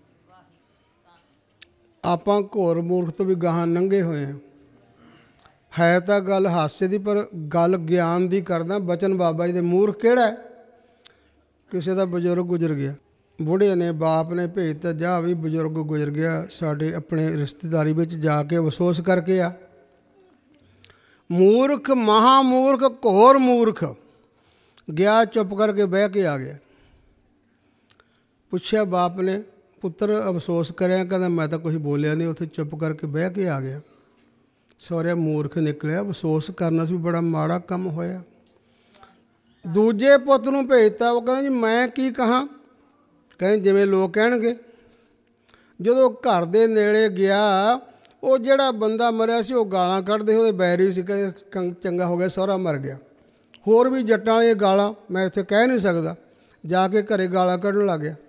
ਆਪਾਂ ਘੋਰ ਮੂਰਖ ਤੋਂ ਵੀ ਗਾਹਾਂ ਲੰਘੇ ਹੋਏ ਹਾਂ। ਹੈ ਤਾਂ ਗੱਲ ਹਾਸੇ ਦੀ, ਪਰ ਗੱਲ ਗਿਆਨ ਦੀ ਕਰਦਾ। ਬਚਨ ਬਾਬਾ ਜੀ ਦੇ। ਮੂਰਖ ਕਿਹੜਾ ਹੈ? ਕਿਸੇ ਦਾ ਬਜ਼ੁਰਗ ਗੁਜ਼ਰ ਗਿਆ, ਬੁੜੇ ਨੇ ਬਾਪ ਨੇ ਭੇਜਤਾ, ਜਾ ਵੀ ਬਜ਼ੁਰਗ ਗੁਜ਼ਰ ਗਿਆ, ਸਾਡੇ ਆਪਣੇ ਰਿਸ਼ਤੇਦਾਰੀ ਵਿੱਚ ਜਾ ਕੇ ਅਫਸੋਸ ਕਰਕੇ ਆ। ਮੂਰਖ, ਮਹਾ ਮੂਰਖ, ਘੋਰ ਮੂਰਖ ਗਿਆ, ਚੁੱਪ ਕਰਕੇ ਬਹਿ ਕੇ ਆ ਗਿਆ। ਪੁੱਛਿਆ ਬਾਪ ਨੇ, ਪੁੱਤਰ ਅਫਸੋਸ ਕਰਿਆ? ਕਹਿੰਦਾ ਮੈਂ ਤਾਂ ਕੁਛ ਬੋਲਿਆ ਨਹੀਂ, ਉੱਥੇ ਚੁੱਪ ਕਰਕੇ ਬਹਿ ਕੇ ਆ ਗਿਆ। ਸਹੁਰਿਆ ਮੂਰਖ ਨਿਕਲਿਆ, ਅਫਸੋਸ ਕਰਨਾ ਸੀ, ਬੜਾ ਮਾੜਾ ਕੰਮ ਹੋਇਆ। ਦੂਜੇ ਪੁੱਤ ਨੂੰ ਭੇਜਤਾ, ਉਹ ਕਹਿੰਦਾ ਜੀ ਮੈਂ ਕੀ ਕਹਾਂ? ਕਹਿੰਦੇ ਜਿਵੇਂ ਲੋਕ ਕਹਿਣਗੇ। ਜਦੋਂ ਘਰ ਦੇ ਨੇੜੇ ਗਿਆ, ਉਹ ਜਿਹੜਾ ਬੰਦਾ ਮਰਿਆ ਸੀ ਉਹ ਗਾਲਾਂ ਕੱਢਦੇ, ਉਹਦੇ ਬੈਰੀ ਸੀ। ਕਹਿੰਦੇ ਚੰਗਾ ਹੋ ਗਿਆ, ਸਹੁਰਾ ਮਰ ਗਿਆ। ਹੋਰ ਵੀ ਜੱਟਾਂ ਵਾਲੀਆਂ ਗਾਲਾਂ ਮੈਂ ਇੱਥੇ ਕਹਿ ਨਹੀਂ ਸਕਦਾ, ਜਾ ਕੇ ਘਰੇ ਗਾਲਾਂ ਕੱਢਣ ਲੱਗ ਗਿਆ।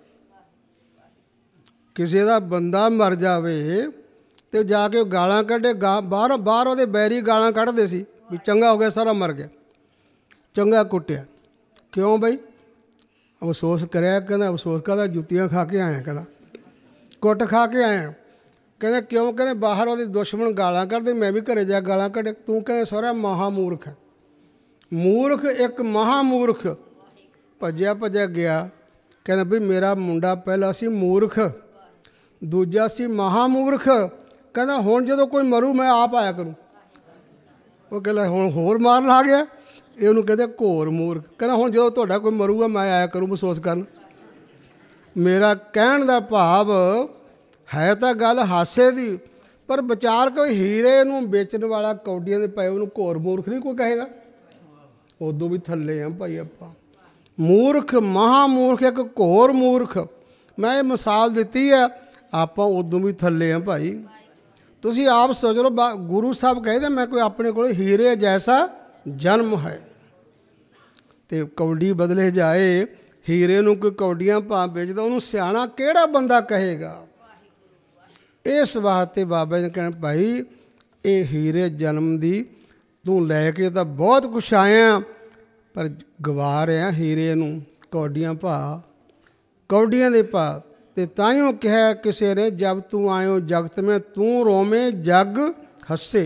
ਕਿਸੇ ਦਾ ਬੰਦਾ ਮਰ ਜਾਵੇ ਤੇ ਜਾ ਕੇ ਗਾਲਾਂ ਕੱਢੇ, ਗਾ ਬਾਹਰ ਬਾਹਰ ਉਹਦੇ ਬੈਰੀ ਗਾਲਾਂ ਕੱਢਦੇ ਸੀ ਵੀ ਚੰਗਾ ਹੋ ਗਿਆ, ਸਾਰਾ ਮਰ ਗਿਆ, ਚੰਗਾ ਕੁੱਟਿਆ। ਕਿਉਂ ਬਈ? ਅਫਸੋਸ ਕਰਿਆ? ਕਹਿੰਦਾ ਅਫਸੋਸ ਕਾਹਦਾ, ਜੁੱਤੀਆਂ ਖਾ ਕੇ ਆਇਆ, ਕਹਿੰਦਾ ਕੁੱਟ ਖਾ ਕੇ ਆਇਆ। ਕਹਿੰਦਾ ਕਿਉਂ? ਕਹਿੰਦੇ ਬਾਹਰ ਉਹਦੇ ਦੁਸ਼ਮਣ ਗਾਲਾਂ ਕੱਢਦੇ, ਮੈਂ ਵੀ ਘਰੇ ਜਾ ਗਾਲਾਂ ਕੱਢੇ। ਤੂੰ ਕਹਿੰਦਾ ਸਹੁਰਾ ਮਹਾ ਮੂਰਖ ਹੈ। ਮੂਰਖ, ਇੱਕ ਮਹਾ ਮੂਰਖ ਭੱਜਿਆ ਭੱਜਿਆ ਗਿਆ। ਕਹਿੰਦਾ ਵੀ ਮੇਰਾ ਮੁੰਡਾ ਪਹਿਲਾਂ ਸੀ ਮੂਰਖ, ਦੂਜਾ ਸੀ ਮਹਾਮੂਰਖ, ਕਹਿੰਦਾ ਹੁਣ ਜਦੋਂ ਕੋਈ ਮਰੂ ਮੈਂ ਆਪ ਆਇਆ ਕਰੂੰ। ਉਹ ਕਹਿੰਦਾ ਹੁਣ ਹੋਰ ਮਾਰਨ ਲਾ ਗਿਆ। ਇਹ ਉਹਨੂੰ ਕਹਿੰਦੇ ਘੋਰ ਮੂਰਖ। ਕਹਿੰਦਾ ਹੁਣ ਜਦੋਂ ਤੁਹਾਡਾ ਕੋਈ ਮਰੂਗਾ ਮੈਂ ਆਇਆ ਕਰੂੰ ਮਹਿਸੂਸ ਕਰਨ। ਮੇਰਾ ਕਹਿਣ ਦਾ ਭਾਵ ਹੈ ਤਾਂ ਗੱਲ ਹਾਸੇ ਦੀ, ਪਰ ਵਿਚਾਰ ਕੋਈ ਹੀਰੇ ਨੂੰ ਵੇਚਣ ਵਾਲਾ ਕੌਡੀਆਂ ਦੇ ਪਏ ਉਹਨੂੰ ਘੋਰ ਮੂਰਖ ਨਹੀਂ ਕੋਈ ਕਹੇਗਾ। ਉਦੋਂ ਵੀ ਥੱਲੇ ਆ ਭਾਈ ਆਪਾਂ। ਮੂਰਖ, ਮਹਾਮੂਰਖ, ਇੱਕ ਘੋਰ ਮੂਰਖ। ਮੈਂ ਇਹ ਮਿਸਾਲ ਦਿੱਤੀ ਹੈ, ਆਪਾਂ ਉਦੋਂ ਵੀ ਥੱਲੇ ਆ ਭਾਈ। ਤੁਸੀਂ ਆਪ ਸੋਚ ਲਓ, ਗੁਰੂ ਸਾਹਿਬ ਕਹਿੰਦੇ ਮੈਂ ਕੋਈ ਆਪਣੇ ਕੋਲ ਹੀਰੇ ਜੈਸਾ ਜਨਮ ਹੈ। ਅਤੇ ਕੌਡੀ ਬਦਲੇ ਜਾਏ, ਹੀਰੇ ਨੂੰ ਕੋਈ ਕੌਡੀਆਂ ਭਾਅ ਵੇਚਦਾ, ਉਹਨੂੰ ਸਿਆਣਾ ਕਿਹੜਾ ਬੰਦਾ ਕਹੇਗਾ। ਇਸ ਵਾਸਤੇ ਬਾਬਾ ਜੀ ਨੇ ਕਹਿਣਾ ਭਾਈ ਇਹ ਹੀਰੇ ਜਨਮ ਦੀ ਤੂੰ ਲੈ ਕੇ ਤਾਂ ਬਹੁਤ ਕੁਛ ਆਇਆ, ਪਰ ਗਵਾ ਰਿਹਾ ਹੀਰੇ ਨੂੰ ਕੌਡੀਆਂ ਭਾਅ, ਕੌਡੀਆਂ ਦੇ ਭਾਅ। ਅਤੇ ਤਾਈਓ ਕਿਹਾ ਕਿਸੇ ਨੇ, ਜਬ ਤੂੰ ਆਇਓ ਜਗਤ ਮੈਂ ਤੂੰ ਰੋਵੇਂ ਜਗ ਹੱਸੇ।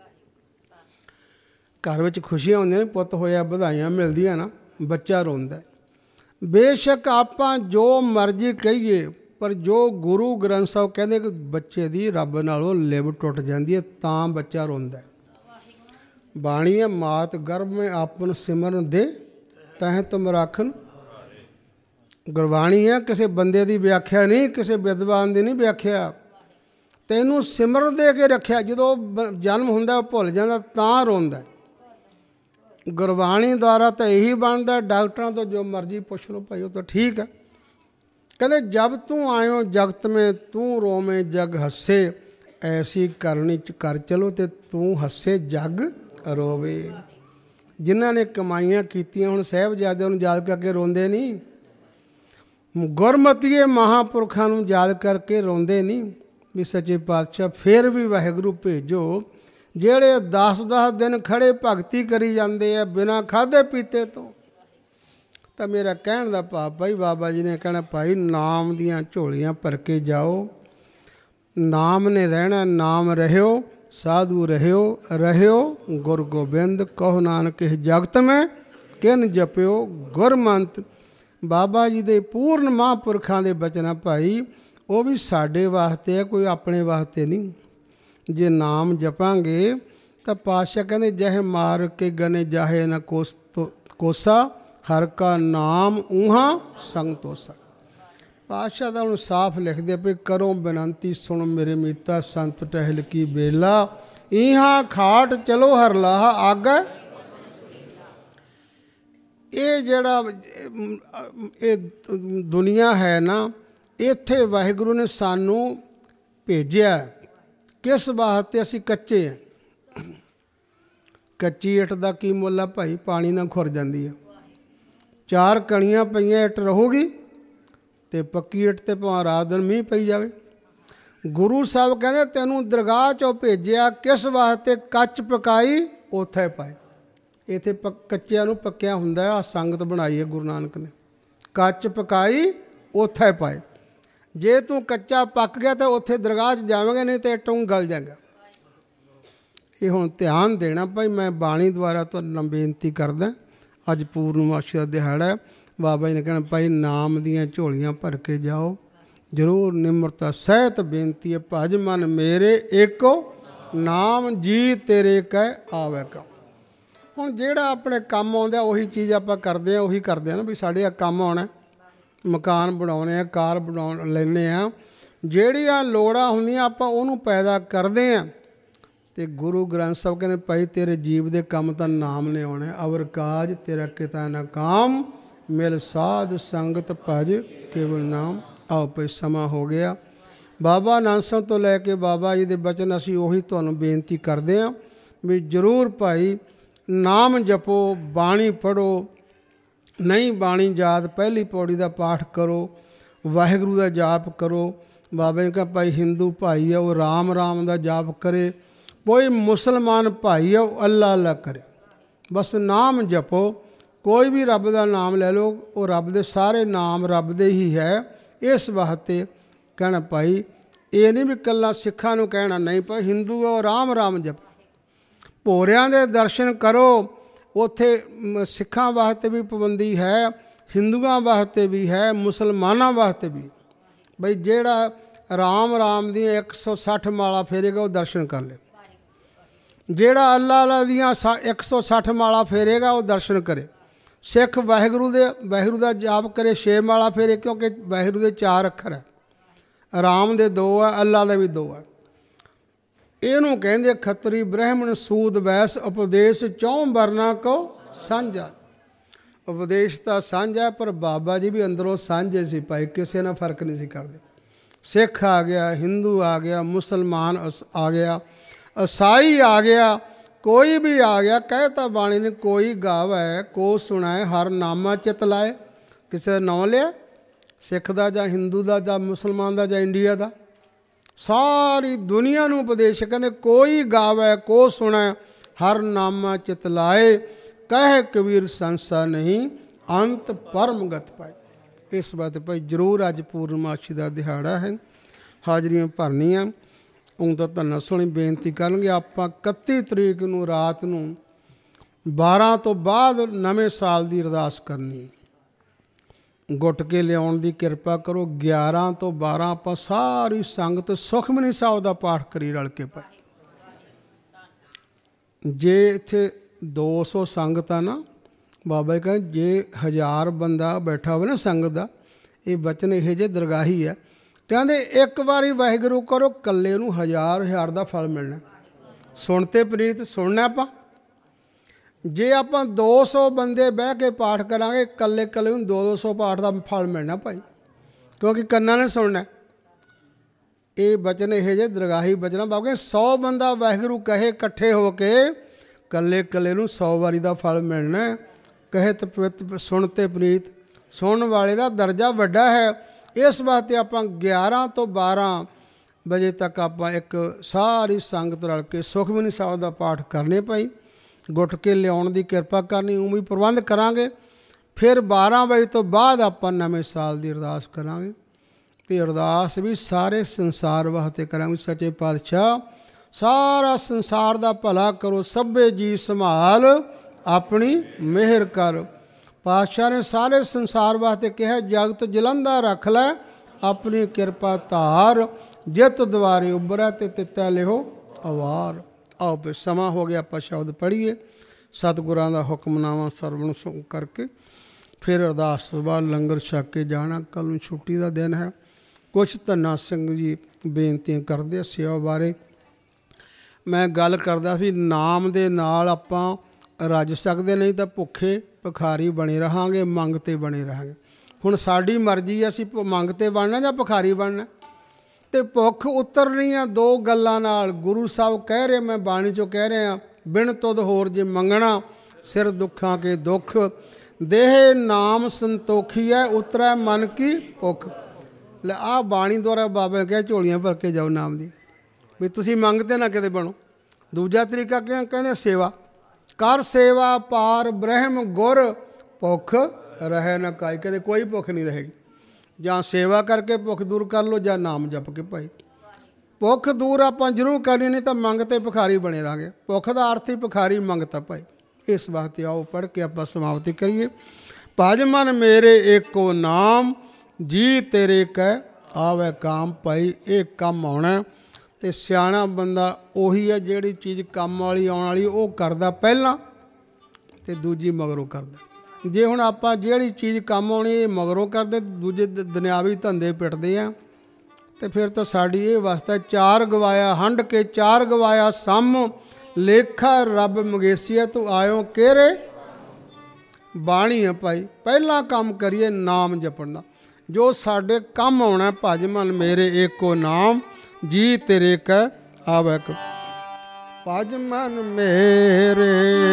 ਘਰ ਵਿੱਚ ਖੁਸ਼ੀਆਂ ਹੁੰਦੀਆਂ ਨੇ, ਪੁੱਤ ਹੋਇਆ ਵਧਾਈਆਂ ਮਿਲਦੀਆਂ ਨਾ, ਬੱਚਾ ਰੋਂਦਾ। ਬੇਸ਼ੱਕ ਆਪਾਂ ਜੋ ਮਰਜ਼ੀ ਕਹੀਏ, ਪਰ ਜੋ ਗੁਰੂ ਗ੍ਰੰਥ ਸਾਹਿਬ ਕਹਿੰਦੇ ਕਿ ਬੱਚੇ ਦੀ ਰੱਬ ਨਾਲੋਂ ਲਿਵ ਟੁੱਟ ਜਾਂਦੀ ਹੈ ਤਾਂ ਬੱਚਾ ਰੋਂਦਾ। ਬਾਣੀ ਹੈ, ਮਾਤ ਗਰਭ ਮੈਂ ਆਪਨ ਸਿਮਰਨ ਦੇ ਤਹਿ ਤੁਮ ਰਾਖਨ। ਗੁਰਬਾਣੀ ਹੈ, ਕਿਸੇ ਬੰਦੇ ਦੀ ਵਿਆਖਿਆ ਨਹੀਂ, ਕਿਸੇ ਵਿਦਵਾਨ ਦੀ ਨਹੀਂ ਵਿਆਖਿਆ। ਤੈਨੂੰ ਸਿਮਰਨ ਦੇ ਕੇ ਰੱਖਿਆ। ਜਦੋਂ ਜਨਮ ਹੁੰਦਾ ਭੁੱਲ ਜਾਂਦਾ ਤਾਂ ਰੋਂਦਾ। ਗੁਰਬਾਣੀ ਦੁਆਰਾ ਤਾਂ ਇਹੀ ਬਣਦਾ। ਡਾਕਟਰਾਂ ਤੋਂ ਜੋ ਮਰਜ਼ੀ ਪੁੱਛ ਲਓ ਭਾਈ, ਉਹ ਤਾਂ ਠੀਕ ਹੈ। ਕਹਿੰਦੇ ਜਬ ਤੂੰ ਆਇਓ ਜਗਤ ਮੇਂ ਤੂੰ ਰੋਵੇਂ ਜਗ ਹੱਸੇ, ਐਸੀ ਕਰਨੀ ਚ ਕਰ ਚਲੋ ਤੇ ਤੂੰ ਹੱਸੇ ਜਗ ਰੋਵੇ। ਜਿਨ੍ਹਾਂ ਨੇ ਕਮਾਈਆਂ ਕੀਤੀਆਂ, ਹੁਣ ਸਾਹਿਬਜ਼ਾਦਿਆਂ ਨੂੰ ਯਾਦ ਕਰਕੇ ਰੋਂਦੇ ਨਹੀਂ, ਗੁਰਮਤੀਏ ਮਹਾਂਪੁਰਖਾਂ ਨੂੰ ਯਾਦ ਕਰਕੇ ਰੋਂਦੇ ਨਹੀਂ ਵੀ ਸੱਚੇ ਪਾਤਸ਼ਾਹ ਫਿਰ ਵੀ ਵਾਹਿਗੁਰੂ ਭੇਜੋ। ਜਿਹੜੇ ਦਸ ਦਸ ਦਿਨ ਖੜੇ ਭਗਤੀ ਕਰੀ ਜਾਂਦੇ ਆ ਬਿਨਾਂ ਖਾਧੇ ਪੀਤੇ ਤੋਂ। ਤਾਂ ਮੇਰਾ ਕਹਿਣ ਦਾ ਭਾਵ ਭਾਈ, ਬਾਬਾ ਜੀ ਨੇ ਕਹਿਣਾ ਭਾਈ ਨਾਮ ਦੀਆਂ ਝੋਲੀਆਂ ਭਰ ਕੇ ਜਾਓ। ਨਾਮ ਨੇ ਰਹਿਣਾ, ਨਾਮ ਰਹਿਓ ਸਾਧੂ ਰਹਿਓ, ਰਹਿਓ ਗੁਰ ਗੋਬਿੰਦ। ਕਹੋ ਨਾਨਕ ਇਹ ਜਗਤ ਮੈਂ ਕਿਨ ਜਪਿਓ ਗੁਰਮੰਤ। ਬਾਬਾ ਜੀ ਦੇ ਪੂਰਨ ਮਹਾਂਪੁਰਖਾਂ ਦੇ ਬਚਨ ਭਾਈ, ਉਹ ਵੀ ਸਾਡੇ ਵਾਸਤੇ ਹੈ, ਕੋਈ ਆਪਣੇ ਵਾਸਤੇ ਨਹੀਂ। ਜੇ ਨਾਮ ਜਪਾਂਗੇ ਤਾਂ ਪਾਤਸ਼ਾਹ ਕਹਿੰਦੇ ਜਹ ਮਾਰ ਕੇ ਗਨੇ ਜਾਹੇ ਨਾ ਕੋਸ ਕੋਸਾ, ਹਰ ਕਾ ਨਾਮ ਊਹਾਂ ਸੰਗਤੋਸਾ। ਪਾਤਸ਼ਾਹ ਦਾ ਹੁਣ ਸਾਫ਼ ਲਿਖਦੇ ਪਏ, ਕਰੋ ਬੇਨੰਤੀ ਸੁਣ ਮੇਰੇ ਮੀਤਾ, ਸੰਤ ਟਹਿਲ ਕੀ ਬੇਲਾ, ਇਹਾਂ ਖਾਟ ਚਲੋ ਹਰ ਲਾਹ ਆਗੈ। ਇਹ ਜਿਹੜਾ ਇਹ ਦੁਨੀਆ ਹੈ ਨਾ, ਇੱਥੇ ਵਾਹਿਗੁਰੂ ਨੇ ਸਾਨੂੰ ਭੇਜਿਆ ਕਿਸ ਵਾਸਤੇ? ਅਸੀਂ ਕੱਚੇ ਹਾਂ। ਕੱਚੀ ਇੱਟ ਦਾ ਕੀ ਮੁੱਲ ਆ ਭਾਈ? ਪਾਣੀ ਨਾਲ ਖੁਰ ਜਾਂਦੀ ਹੈ। ਚਾਰ ਕਣੀਆਂ ਪਈਆਂ ਇੱਟ ਰਹੂਗੀ, ਅਤੇ ਪੱਕੀ ਇੱਟ 'ਤੇ ਭਾਵੇਂ ਰਾਤ ਦਿਨ ਮੀਂਹ ਪਈ ਜਾਵੇ। ਗੁਰੂ ਸਾਹਿਬ ਕਹਿੰਦੇ ਤੈਨੂੰ ਦਰਗਾਹ 'ਚੋਂ ਭੇਜਿਆ ਕਿਸ ਵਾਸਤੇ? ਕੱਚ ਪਕਾਈ ਉੱਥੇ ਪਾਏ। ਇੱਥੇ ਪ ਕੱਚਿਆਂ ਨੂੰ ਪੱਕਿਆ ਹੁੰਦਾ। ਆ ਸੰਗਤ ਬਣਾਈ ਹੈ ਗੁਰੂ ਨਾਨਕ ਨੇ, ਕੱਚ ਪਕਾਈ ਉੱਥੇ ਪਾਏ। ਜੇ ਤੂੰ ਕੱਚਾ ਪੱਕ ਗਿਆ ਤਾਂ ਉੱਥੇ ਦਰਗਾਹ 'ਚ ਜਾਵੇਂਗੇ, ਨਹੀਂ ਤਾਂ ਇੱਟੋਂ ਗਲ ਜਾਏਗਾ। ਇਹ ਹੁਣ ਧਿਆਨ ਦੇਣਾ ਭਾਈ। ਮੈਂ ਬਾਣੀ ਦੁਆਰਾ ਤੁਹਾਨੂੰ ਬੇਨਤੀ ਕਰਦਾ, ਅੱਜ ਪੂਰਨਮਾਸ਼ੀ ਦਾ ਦਿਹਾੜਾ, ਬਾਬਾ ਜੀ ਨੇ ਕਹਿਣਾ ਭਾਈ ਨਾਮ ਦੀਆਂ ਝੋਲੀਆਂ ਭਰ ਕੇ ਜਾਓ। ਜ਼ਰੂਰ ਨਿਮਰਤਾ ਸਹਿਤ ਬੇਨਤੀ ਹੈ, ਭਜ ਮਨ ਮੇਰੇ ਏਕੋ ਨਾਮ ਜੀ ਤੇਰੇ ਕਹਿ ਆਵੇ ਕਾ। ਹੁਣ ਜਿਹੜਾ ਆਪਣੇ ਕੰਮ ਆਉਂਦਾ ਉਹੀ ਚੀਜ਼ ਆਪਾਂ ਕਰਦੇ ਹਾਂ, ਉਹੀ ਕਰਦੇ ਹਾਂ ਨਾ ਵੀ ਸਾਡੇ ਆ ਕੰਮ ਆਉਣਾ। ਮਕਾਨ ਬਣਾਉਣੇ ਆ, ਕਾਰ ਬਣਾਉਣ ਲੈਂਦੇ ਹਾਂ, ਜਿਹੜੀਆਂ ਲੋੜਾਂ ਹੁੰਦੀਆਂ ਆਪਾਂ ਉਹਨੂੰ ਪੈਦਾ ਕਰਦੇ ਹਾਂ। ਅਤੇ ਗੁਰੂ ਗ੍ਰੰਥ ਸਾਹਿਬ ਕਹਿੰਦੇ ਭਾਈ ਤੇਰੇ ਜੀਵ ਦੇ ਕੰਮ ਤਾਂ ਨਾਮ ਨੇ ਆਉਣਾ। ਅਵਰ ਕਾਜ ਤੇਰਾ ਕਿਤਾ ਨਾ ਕਾਮ, ਮਿਲ ਸਾਧ ਸੰਗਤ ਭਜ ਕੇਵਲ ਨਾਮ। ਆਓ ਭਾਈ ਸਮਾਂ ਹੋ ਗਿਆ। ਬਾਬਾ ਨਾਨਕ ਸਾਹਿਬ ਤੋਂ ਲੈ ਕੇ ਬਾਬਾ ਜੀ ਦੇ ਬਚਨ ਅਸੀਂ ਉਹੀ ਤੁਹਾਨੂੰ ਬੇਨਤੀ ਕਰਦੇ ਹਾਂ ਵੀ ਜ਼ਰੂਰ ਭਾਈ ਨਾਮ ਜਪੋ, ਬਾਣੀ ਪੜ੍ਹੋ। ਨਹੀਂ ਬਾਣੀ ਯਾਦ, ਪਹਿਲੀ ਪੌੜੀ ਦਾ ਪਾਠ ਕਰੋ, ਵਾਹਿਗੁਰੂ ਦਾ ਜਾਪ ਕਰੋ। ਬਾਬਾ ਜੀ ਕਹਿੰਦਾ ਭਾਈ ਹਿੰਦੂ ਭਾਈ ਆ ਉਹ ਰਾਮ ਰਾਮ ਦਾ ਜਾਪ ਕਰੇ, ਕੋਈ ਮੁਸਲਮਾਨ ਭਾਈ ਆ ਉਹ ਅੱਲਾ ਅੱਲਾ ਕਰੇ। ਬਸ ਨਾਮ ਜਪੋ, ਕੋਈ ਵੀ ਰੱਬ ਦਾ ਨਾਮ ਲੈ ਲਓ, ਉਹ ਰੱਬ ਦੇ ਸਾਰੇ ਨਾਮ ਰੱਬ ਦੇ ਹੀ ਹੈ। ਇਸ ਵਾਸਤੇ ਕਹਿਣਾ ਭਾਈ ਇਹ ਨਹੀਂ ਵੀ ਇਕੱਲਾ ਸਿੱਖਾਂ ਨੂੰ ਕਹਿਣਾ, ਨਹੀਂ ਭਾਈ ਹਿੰਦੂ ਉਹ ਰਾਮ ਰਾਮ ਜਪ। ਭੋਰਿਆਂ ਦੇ ਦਰਸ਼ਨ ਕਰੋ, ਉੱਥੇ ਸਿੱਖਾਂ ਵਾਸਤੇ ਵੀ ਪਾਬੰਦੀ ਹੈ, ਹਿੰਦੂਆਂ ਵਾਸਤੇ ਵੀ ਹੈ, ਮੁਸਲਮਾਨਾਂ ਵਾਸਤੇ ਵੀ। ਬਈ ਜਿਹੜਾ ਰਾਮ ਰਾਮ ਦੀਆਂ ਇੱਕ ਸੌ ਸੱਠ ਮਾਲਾ ਫੇਰੇਗਾ ਉਹ ਦਰਸ਼ਨ ਕਰ ਲੇ। ਜਿਹੜਾ ਅੱਲਾ ਅੱਲਾ ਦੀਆਂ ਇੱਕ ਸੌ ਸੱਠ ਮਾਲਾ ਫੇਰੇਗਾ ਉਹ ਦਰਸ਼ਨ ਕਰੇ। ਸਿੱਖ ਵਾਹਿਗੁਰੂ ਦੇ ਵਾਹਿਗੁਰੂ ਦਾ ਜਾਪ ਕਰੇ, ਛੇ ਮਾਲਾ ਫੇਰੇ, ਕਿਉਂਕਿ ਵਾਹਿਗੁਰੂ ਦੇ ਚਾਰ ਅੱਖਰ ਹੈ, ਰਾਮ ਦੇ ਦੋ ਹੈ, ਅੱਲਾ ਦੇ ਵੀ ਦੋ ਹੈ। ਇਹਨੂੰ ਕਹਿੰਦੇ ਖੱਤਰੀ ਬ੍ਰਾਹਮਣ ਸੂਦ ਵੈਸ ਉਪਦੇਸ਼ ਚੌਂ ਵਰਨਾ ਕੋ ਸਾਂਝਾ। ਉਪਦੇਸ਼ ਤਾਂ ਸਾਂਝਾ, ਪਰ ਬਾਬਾ ਜੀ ਵੀ ਅੰਦਰੋਂ ਸਾਂਝੇ ਸੀ ਭਾਈ, ਕਿਸੇ ਨਾਲ ਫਰਕ ਨਹੀਂ ਸੀ ਕਰਦੇ। ਸਿੱਖ ਆ ਗਿਆ, ਹਿੰਦੂ ਆ ਗਿਆ, ਮੁਸਲਮਾਨ ਆ ਗਿਆ, ਈਸਾਈ ਆ ਗਿਆ, ਕੋਈ ਵੀ ਆ ਗਿਆ। ਕਹਿਤਾ ਬਾਣੀ ਨੇ ਕੋਈ ਗਾਵੈ ਕੋ ਸੁਣਾਏ ਹਰ ਨਾਮਾ ਚਿਤ ਲਾਏ। ਕਿਸੇ ਦਾ ਨਾਂ ਲਿਆ, ਸਿੱਖ ਦਾ ਜਾਂ ਹਿੰਦੂ ਦਾ ਜਾਂ ਮੁਸਲਮਾਨ ਦਾ ਜਾਂ ਇੰਡੀਆ ਦਾ, ਸਾਰੀ ਦੁਨੀਆ ਨੂੰ ਉਪਦੇਸ਼ ਕਹਿੰਦੇ ਕੋਈ ਗਾਵੈ ਕੋ ਸੁਣੈ ਹਰ ਨਾਮਾ ਚਿਤ ਲਾਏ। ਕਹਿ ਕਬੀਰ ਸੰਸਾ ਨਹੀਂ ਅੰਤ ਪਰਮ ਗਤ ਪਾਏ। ਇਸ ਬਾਤ ਭਾਈ ਜ਼ਰੂਰ ਅੱਜ ਪੂਰਨਮਾਸ਼ੀ ਦਾ ਦਿਹਾੜਾ ਹੈ, ਹਾਜ਼ਰੀਆਂ ਭਰਨੀਆਂ। ਉਹ ਤਾਂ ਧੰਨਾ ਸੋਹਣੀ ਬੇਨਤੀ ਕਰਨਗੇ। ਆਪਾਂ ਇਕੱਤੀ ਤਰੀਕ ਨੂੰ ਰਾਤ ਨੂੰ ਬਾਰਾਂ ਤੋਂ ਬਾਅਦ ਨਵੇਂ ਸਾਲ ਦੀ ਅਰਦਾਸ ਕਰਨੀ, ਗੁੱਟ ਕੇ ਲਿਆਉਣ ਦੀ ਕਿਰਪਾ ਕਰੋ। ਗਿਆਰਾਂ ਤੋਂ ਬਾਰਾਂ ਆਪਾਂ ਸਾਰੀ ਸੰਗਤ ਸੁਖਮਨੀ ਸਾਹਿਬ ਦਾ ਪਾਠ ਕਰੀ ਰਲ ਕੇ ਪਾਏ। ਜੇ ਇੱਥੇ ਦੋ ਸੌ ਸੰਗਤ ਆ ਨਾ, ਬਾਬਾ ਜੀ ਕਹਿੰਦੇ ਜੇ ਹਜ਼ਾਰ ਬੰਦਾ ਬੈਠਾ ਹੋਵੇ ਨਾ ਸੰਗਤ ਦਾ, ਇਹ ਬਚਨ ਇਹੋ ਜਿਹੇ ਦਰਗਾਹੀ ਹੈ। ਕਹਿੰਦੇ ਇੱਕ ਵਾਰੀ ਵਾਹਿਗੁਰੂ ਕਰੋ, ਇਕੱਲੇ ਨੂੰ ਹਜ਼ਾਰ ਹਜ਼ਾਰ ਦਾ ਫਲ ਮਿਲਣਾ। ਸੁਣਤੇ ਪ੍ਰੀਤ ਸੁਣਨਾ ਆਪਾਂ। ਜੇ ਆਪਾਂ ਦੋ ਸੌ ਬੰਦੇ ਬਹਿ ਕੇ ਪਾਠ ਕਰਾਂਗੇ, ਇਕੱਲੇ ਇਕੱਲੇ ਨੂੰ ਦੋ ਦੋ ਸੌ ਪਾਠ ਦਾ ਫਲ ਮਿਲਣਾ ਭਾਈ, ਕਿਉਂਕਿ ਕੰਨਾਂ ਨੇ ਸੁਣਨਾ। ਇਹ ਬਚਨ ਇਹੋ ਜਿਹੇ ਦਰਗਾਹੀ ਬਚਨਾ। ਬਾਬਾ ਸੌ ਬੰਦਾ ਵਾਹਿਗੁਰੂ ਕਹੇ ਇਕੱਠੇ ਹੋ ਕੇ, ਇਕੱਲੇ ਇਕੱਲੇ ਨੂੰ ਸੌ ਵਾਰੀ ਦਾ ਫਲ ਮਿਲਣਾ। ਕਹੇ ਤਪਿਤ ਸੁਣਤੇ ਪ੍ਰੀਤ, ਸੁਣਨ ਵਾਲੇ ਦਾ ਦਰਜਾ ਵੱਡਾ ਹੈ। ਇਸ ਵਾਸਤੇ ਆਪਾਂ ਗਿਆਰਾਂ ਤੋਂ ਬਾਰਾਂ ਵਜੇ ਤੱਕ ਆਪਾਂ ਇੱਕ ਸਾਰੀ ਸੰਗਤ ਰਲ ਕੇ ਸੁਖਮਨੀ ਸਾਹਿਬ ਦਾ ਪਾਠ ਕਰਨੇ ਭਾਈ। ਗੁੱਟ ਕੇ ਲਿਆਉਣ ਦੀ ਕਿਰਪਾ ਕਰਨੀ, ਉਹ ਵੀ ਪ੍ਰਬੰਧ ਕਰਾਂਗੇ। ਫਿਰ ਬਾਰਾਂ ਵਜੇ ਤੋਂ ਬਾਅਦ ਆਪਾਂ ਨਵੇਂ ਸਾਲ ਦੀ ਅਰਦਾਸ ਕਰਾਂਗੇ। ਅਤੇ ਅਰਦਾਸ ਵੀ ਸਾਰੇ ਸੰਸਾਰ ਵਾਸਤੇ ਕਰਾਂਗੇ। ਸੱਚੇ ਪਾਤਸ਼ਾਹ ਸਾਰਾ ਸੰਸਾਰ ਦਾ ਭਲਾ ਕਰੋ, ਸਭੇ ਜੀ ਸੰਭਾਲ ਆਪਣੀ ਮਿਹਰ ਕਰ। ਪਾਤਸ਼ਾਹ ਨੇ ਸਾਰੇ ਸੰਸਾਰ ਵਾਸਤੇ ਕਿਹਾ ਜਗਤ ਜਲੰਦਾ ਰੱਖ ਲੈ ਆਪਣੀ ਕਿਰਪਾ ਧਾਰ, ਜਿਤ ਦੁਆਰੇ ਉਬਰੈ ਤੇ ਤਿੱਤੈ ਲਿਹੋ ਅਵਾਰ। ਆਓ ਫਿਰ ਸਮਾਂ ਹੋ ਗਿਆ, ਆਪਾਂ ਸ਼ਬਦ ਪੜ੍ਹੀਏ। ਸਤਿਗੁਰਾਂ ਦਾ ਹੁਕਮਨਾਮਾ ਸਰਵਣ ਕਰਕੇ ਫਿਰ ਅਰਦਾਸ ਤੋਂ ਬਾਅਦ ਲੰਗਰ ਛਕ ਕੇ ਜਾਣਾ। ਕੱਲ੍ਹ ਨੂੰ ਛੁੱਟੀ ਦਾ ਦਿਨ ਹੈ। ਕੁਛ ਧੰਨਾ ਸਿੰਘ ਜੀ ਬੇਨਤੀਆਂ ਕਰਦੇ ਸੇਵਾ ਬਾਰੇ। ਮੈਂ ਗੱਲ ਕਰਦਾ ਸੀ ਨਾਮ ਦੇ ਨਾਲ ਆਪਾਂ ਰੱਜ ਸਕਦੇ, ਨਹੀਂ ਤਾਂ ਭੁੱਖੇ ਭਿਖਾਰੀ ਬਣੇ ਰਹਾਂਗੇ, ਮੰਗ 'ਤੇ ਬਣੇ ਰਹਾਂਗੇ। ਹੁਣ ਸਾਡੀ ਮਰਜ਼ੀ ਹੈ, ਅਸੀਂ ਮੰਗ 'ਤੇ ਬਣਨਾ ਜਾਂ ਭਿਖਾਰੀ ਬਣਨਾ। ਅਤੇ ਭੁੱਖ ਉਤਰਨੀ ਆ ਦੋ ਗੱਲਾਂ ਨਾਲ। ਗੁਰੂ ਸਾਹਿਬ ਕਹਿ ਰਹੇ, ਮੈਂ ਬਾਣੀ 'ਚੋਂ ਕਹਿ ਰਿਹਾ, ਬਿਨ ਤੁਧ ਹੋਰ ਜੇ ਮੰਗਣਾ ਸਿਰ ਦੁੱਖਾਂ ਕੇ ਦੁੱਖ, ਦੇਹ ਨਾਮ ਸੰਤੋਖੀ ਹੈ ਉਤਰੈ ਮਨ ਕੀ ਭੁੱਖ। ਲੈ ਆਹ ਬਾਣੀ ਦੁਆਰਾ ਬਾਬਾ ਨੇ ਕਿਹਾ ਝੋਲੀਆਂ ਭਰ ਕੇ ਜਾਓ ਨਾਮ ਦੀ, ਵੀ ਤੁਸੀਂ ਮੰਗਤੇ ਨਾ ਕਿਤੇ ਬਣੋ। ਦੂਜਾ ਤਰੀਕਾ ਕਿਹਾ, ਕਹਿੰਦੇ ਸੇਵਾ ਕਰ, ਸੇਵਾ ਪਾਰ ਬ੍ਰਹਮ ਗੁਰ ਭੁੱਖ ਰਹੇ ਨਾ ਕਾਈ। ਕਹਿੰਦੇ ਕੋਈ ਭੁੱਖ ਨਹੀਂ ਰਹੇਗੀ। ਜਾਂ ਸੇਵਾ ਕਰਕੇ ਭੁੱਖ ਦੂਰ ਕਰ ਲਓ, ਜਾਂ ਨਾਮ ਜਪ ਕੇ ਭਾਈ। ਭੁੱਖ ਦੂਰ ਆਪਾਂ ਜ਼ਰੂਰ ਕਰਨੀ, ਨਹੀਂ ਤਾਂ ਮੰਗ 'ਤੇ ਭਿਖਾਰੀ ਬਣੇ ਰਹਾਂਗੇ। ਭੁੱਖ ਦਾ ਅਰਥ ਹੀ ਭਿਖਾਰੀ, ਮੰਗਤਾ ਭਾਈ। ਇਸ ਵਾਸਤੇ ਆਓ ਪੜ੍ਹ ਕੇ ਆਪਾਂ ਸਮਾਪਤੀ ਕਰੀਏ। ਭਜ ਮਨ ਮੇਰੇ ਏਕੋ ਨਾਮ, ਜੀ ਤੇਰੇ ਕਹਿ ਆਵੇ ਕਾਮ। ਭਾਈ ਇਹ ਕੰਮ ਆਉਣਾ, ਅਤੇ ਸਿਆਣਾ ਬੰਦਾ ਉਹੀ ਹੈ ਜਿਹੜੀ ਚੀਜ਼ ਕੰਮ ਵਾਲੀ ਆਉਣ ਵਾਲੀ ਉਹ ਕਰਦਾ ਪਹਿਲਾਂ, ਅਤੇ ਦੂਜੀ ਮਗਰੋਂ ਕਰਦਾ। ਜੇ ਹੁਣ ਆਪਾਂ ਜਿਹੜੀ ਚੀਜ਼ ਕੰਮ ਆਉਣੀ ਇਹ ਮਗਰੋਂ ਕਰਦੇ, ਦੂਜੇ ਦੁਨਿਆਵੀ ਧੰਦੇ ਪਿੱਟਦੇ ਆ, ਅਤੇ ਫਿਰ ਤਾਂ ਸਾਡੀ ਇਹ ਅਵਸਥਾ। ਚਾਰ ਗਵਾਇਆ ਹੰਡ ਕੇ ਚਾਰ ਗਵਾਇਆ ਸਮ, ਲੇਖਾ ਰੱਬ ਮੰਗੇਸੀਆ ਤੂੰ ਆਇਓ ਕਿਹੜੇ। ਬਾਣੀ ਹੈ ਭਾਈ, ਪਹਿਲਾਂ ਕੰਮ ਕਰੀਏ ਨਾਮ ਜਪਣ ਦਾ, ਜੋ ਸਾਡੇ ਕੰਮ ਆਉਣਾ। ਭਜ ਮਨ ਮੇਰੇ ਏਕੋ ਨਾਮ, ਜੀ ਤੇਰੇ ਕਹਿ ਆਵੇ। ਭਜ ਮਨ ਮੇਰੇ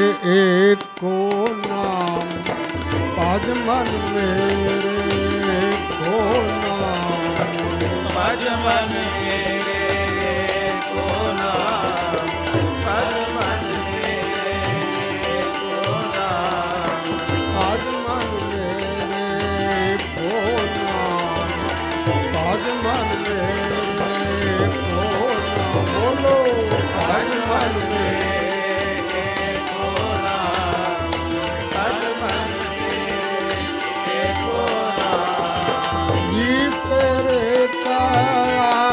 ਏਕੋ ਨਾਮ, ਭਜ ਮਨ ਮੇਰੇ ਏਕੋ ਨਾਮ, ਭਜ ਮਨ ਮੇਰੇ ਏਕੋ ਨਾਮ, ਭਜ ਮਨ ਮੇਰੇ ਏਕੋ ਨਾਮ, ਭਜ ਮਨ ਮੇਰੇ ਏਕੋ ਨਾਮ, ਭਜ ਮਨ ਮੇਰੇ ਏਕੋ ਨਾਮ। ਬੋਲੋ ਭਜ ਮਨ ਮੇਰੇ ਏਕੋ ਨਾਮ, ਭਜ ਮਨ ਮੇਰੇ ਏਕੋ ਨਾਮ, ਜੀ ਤੇਰੇ ਕਾ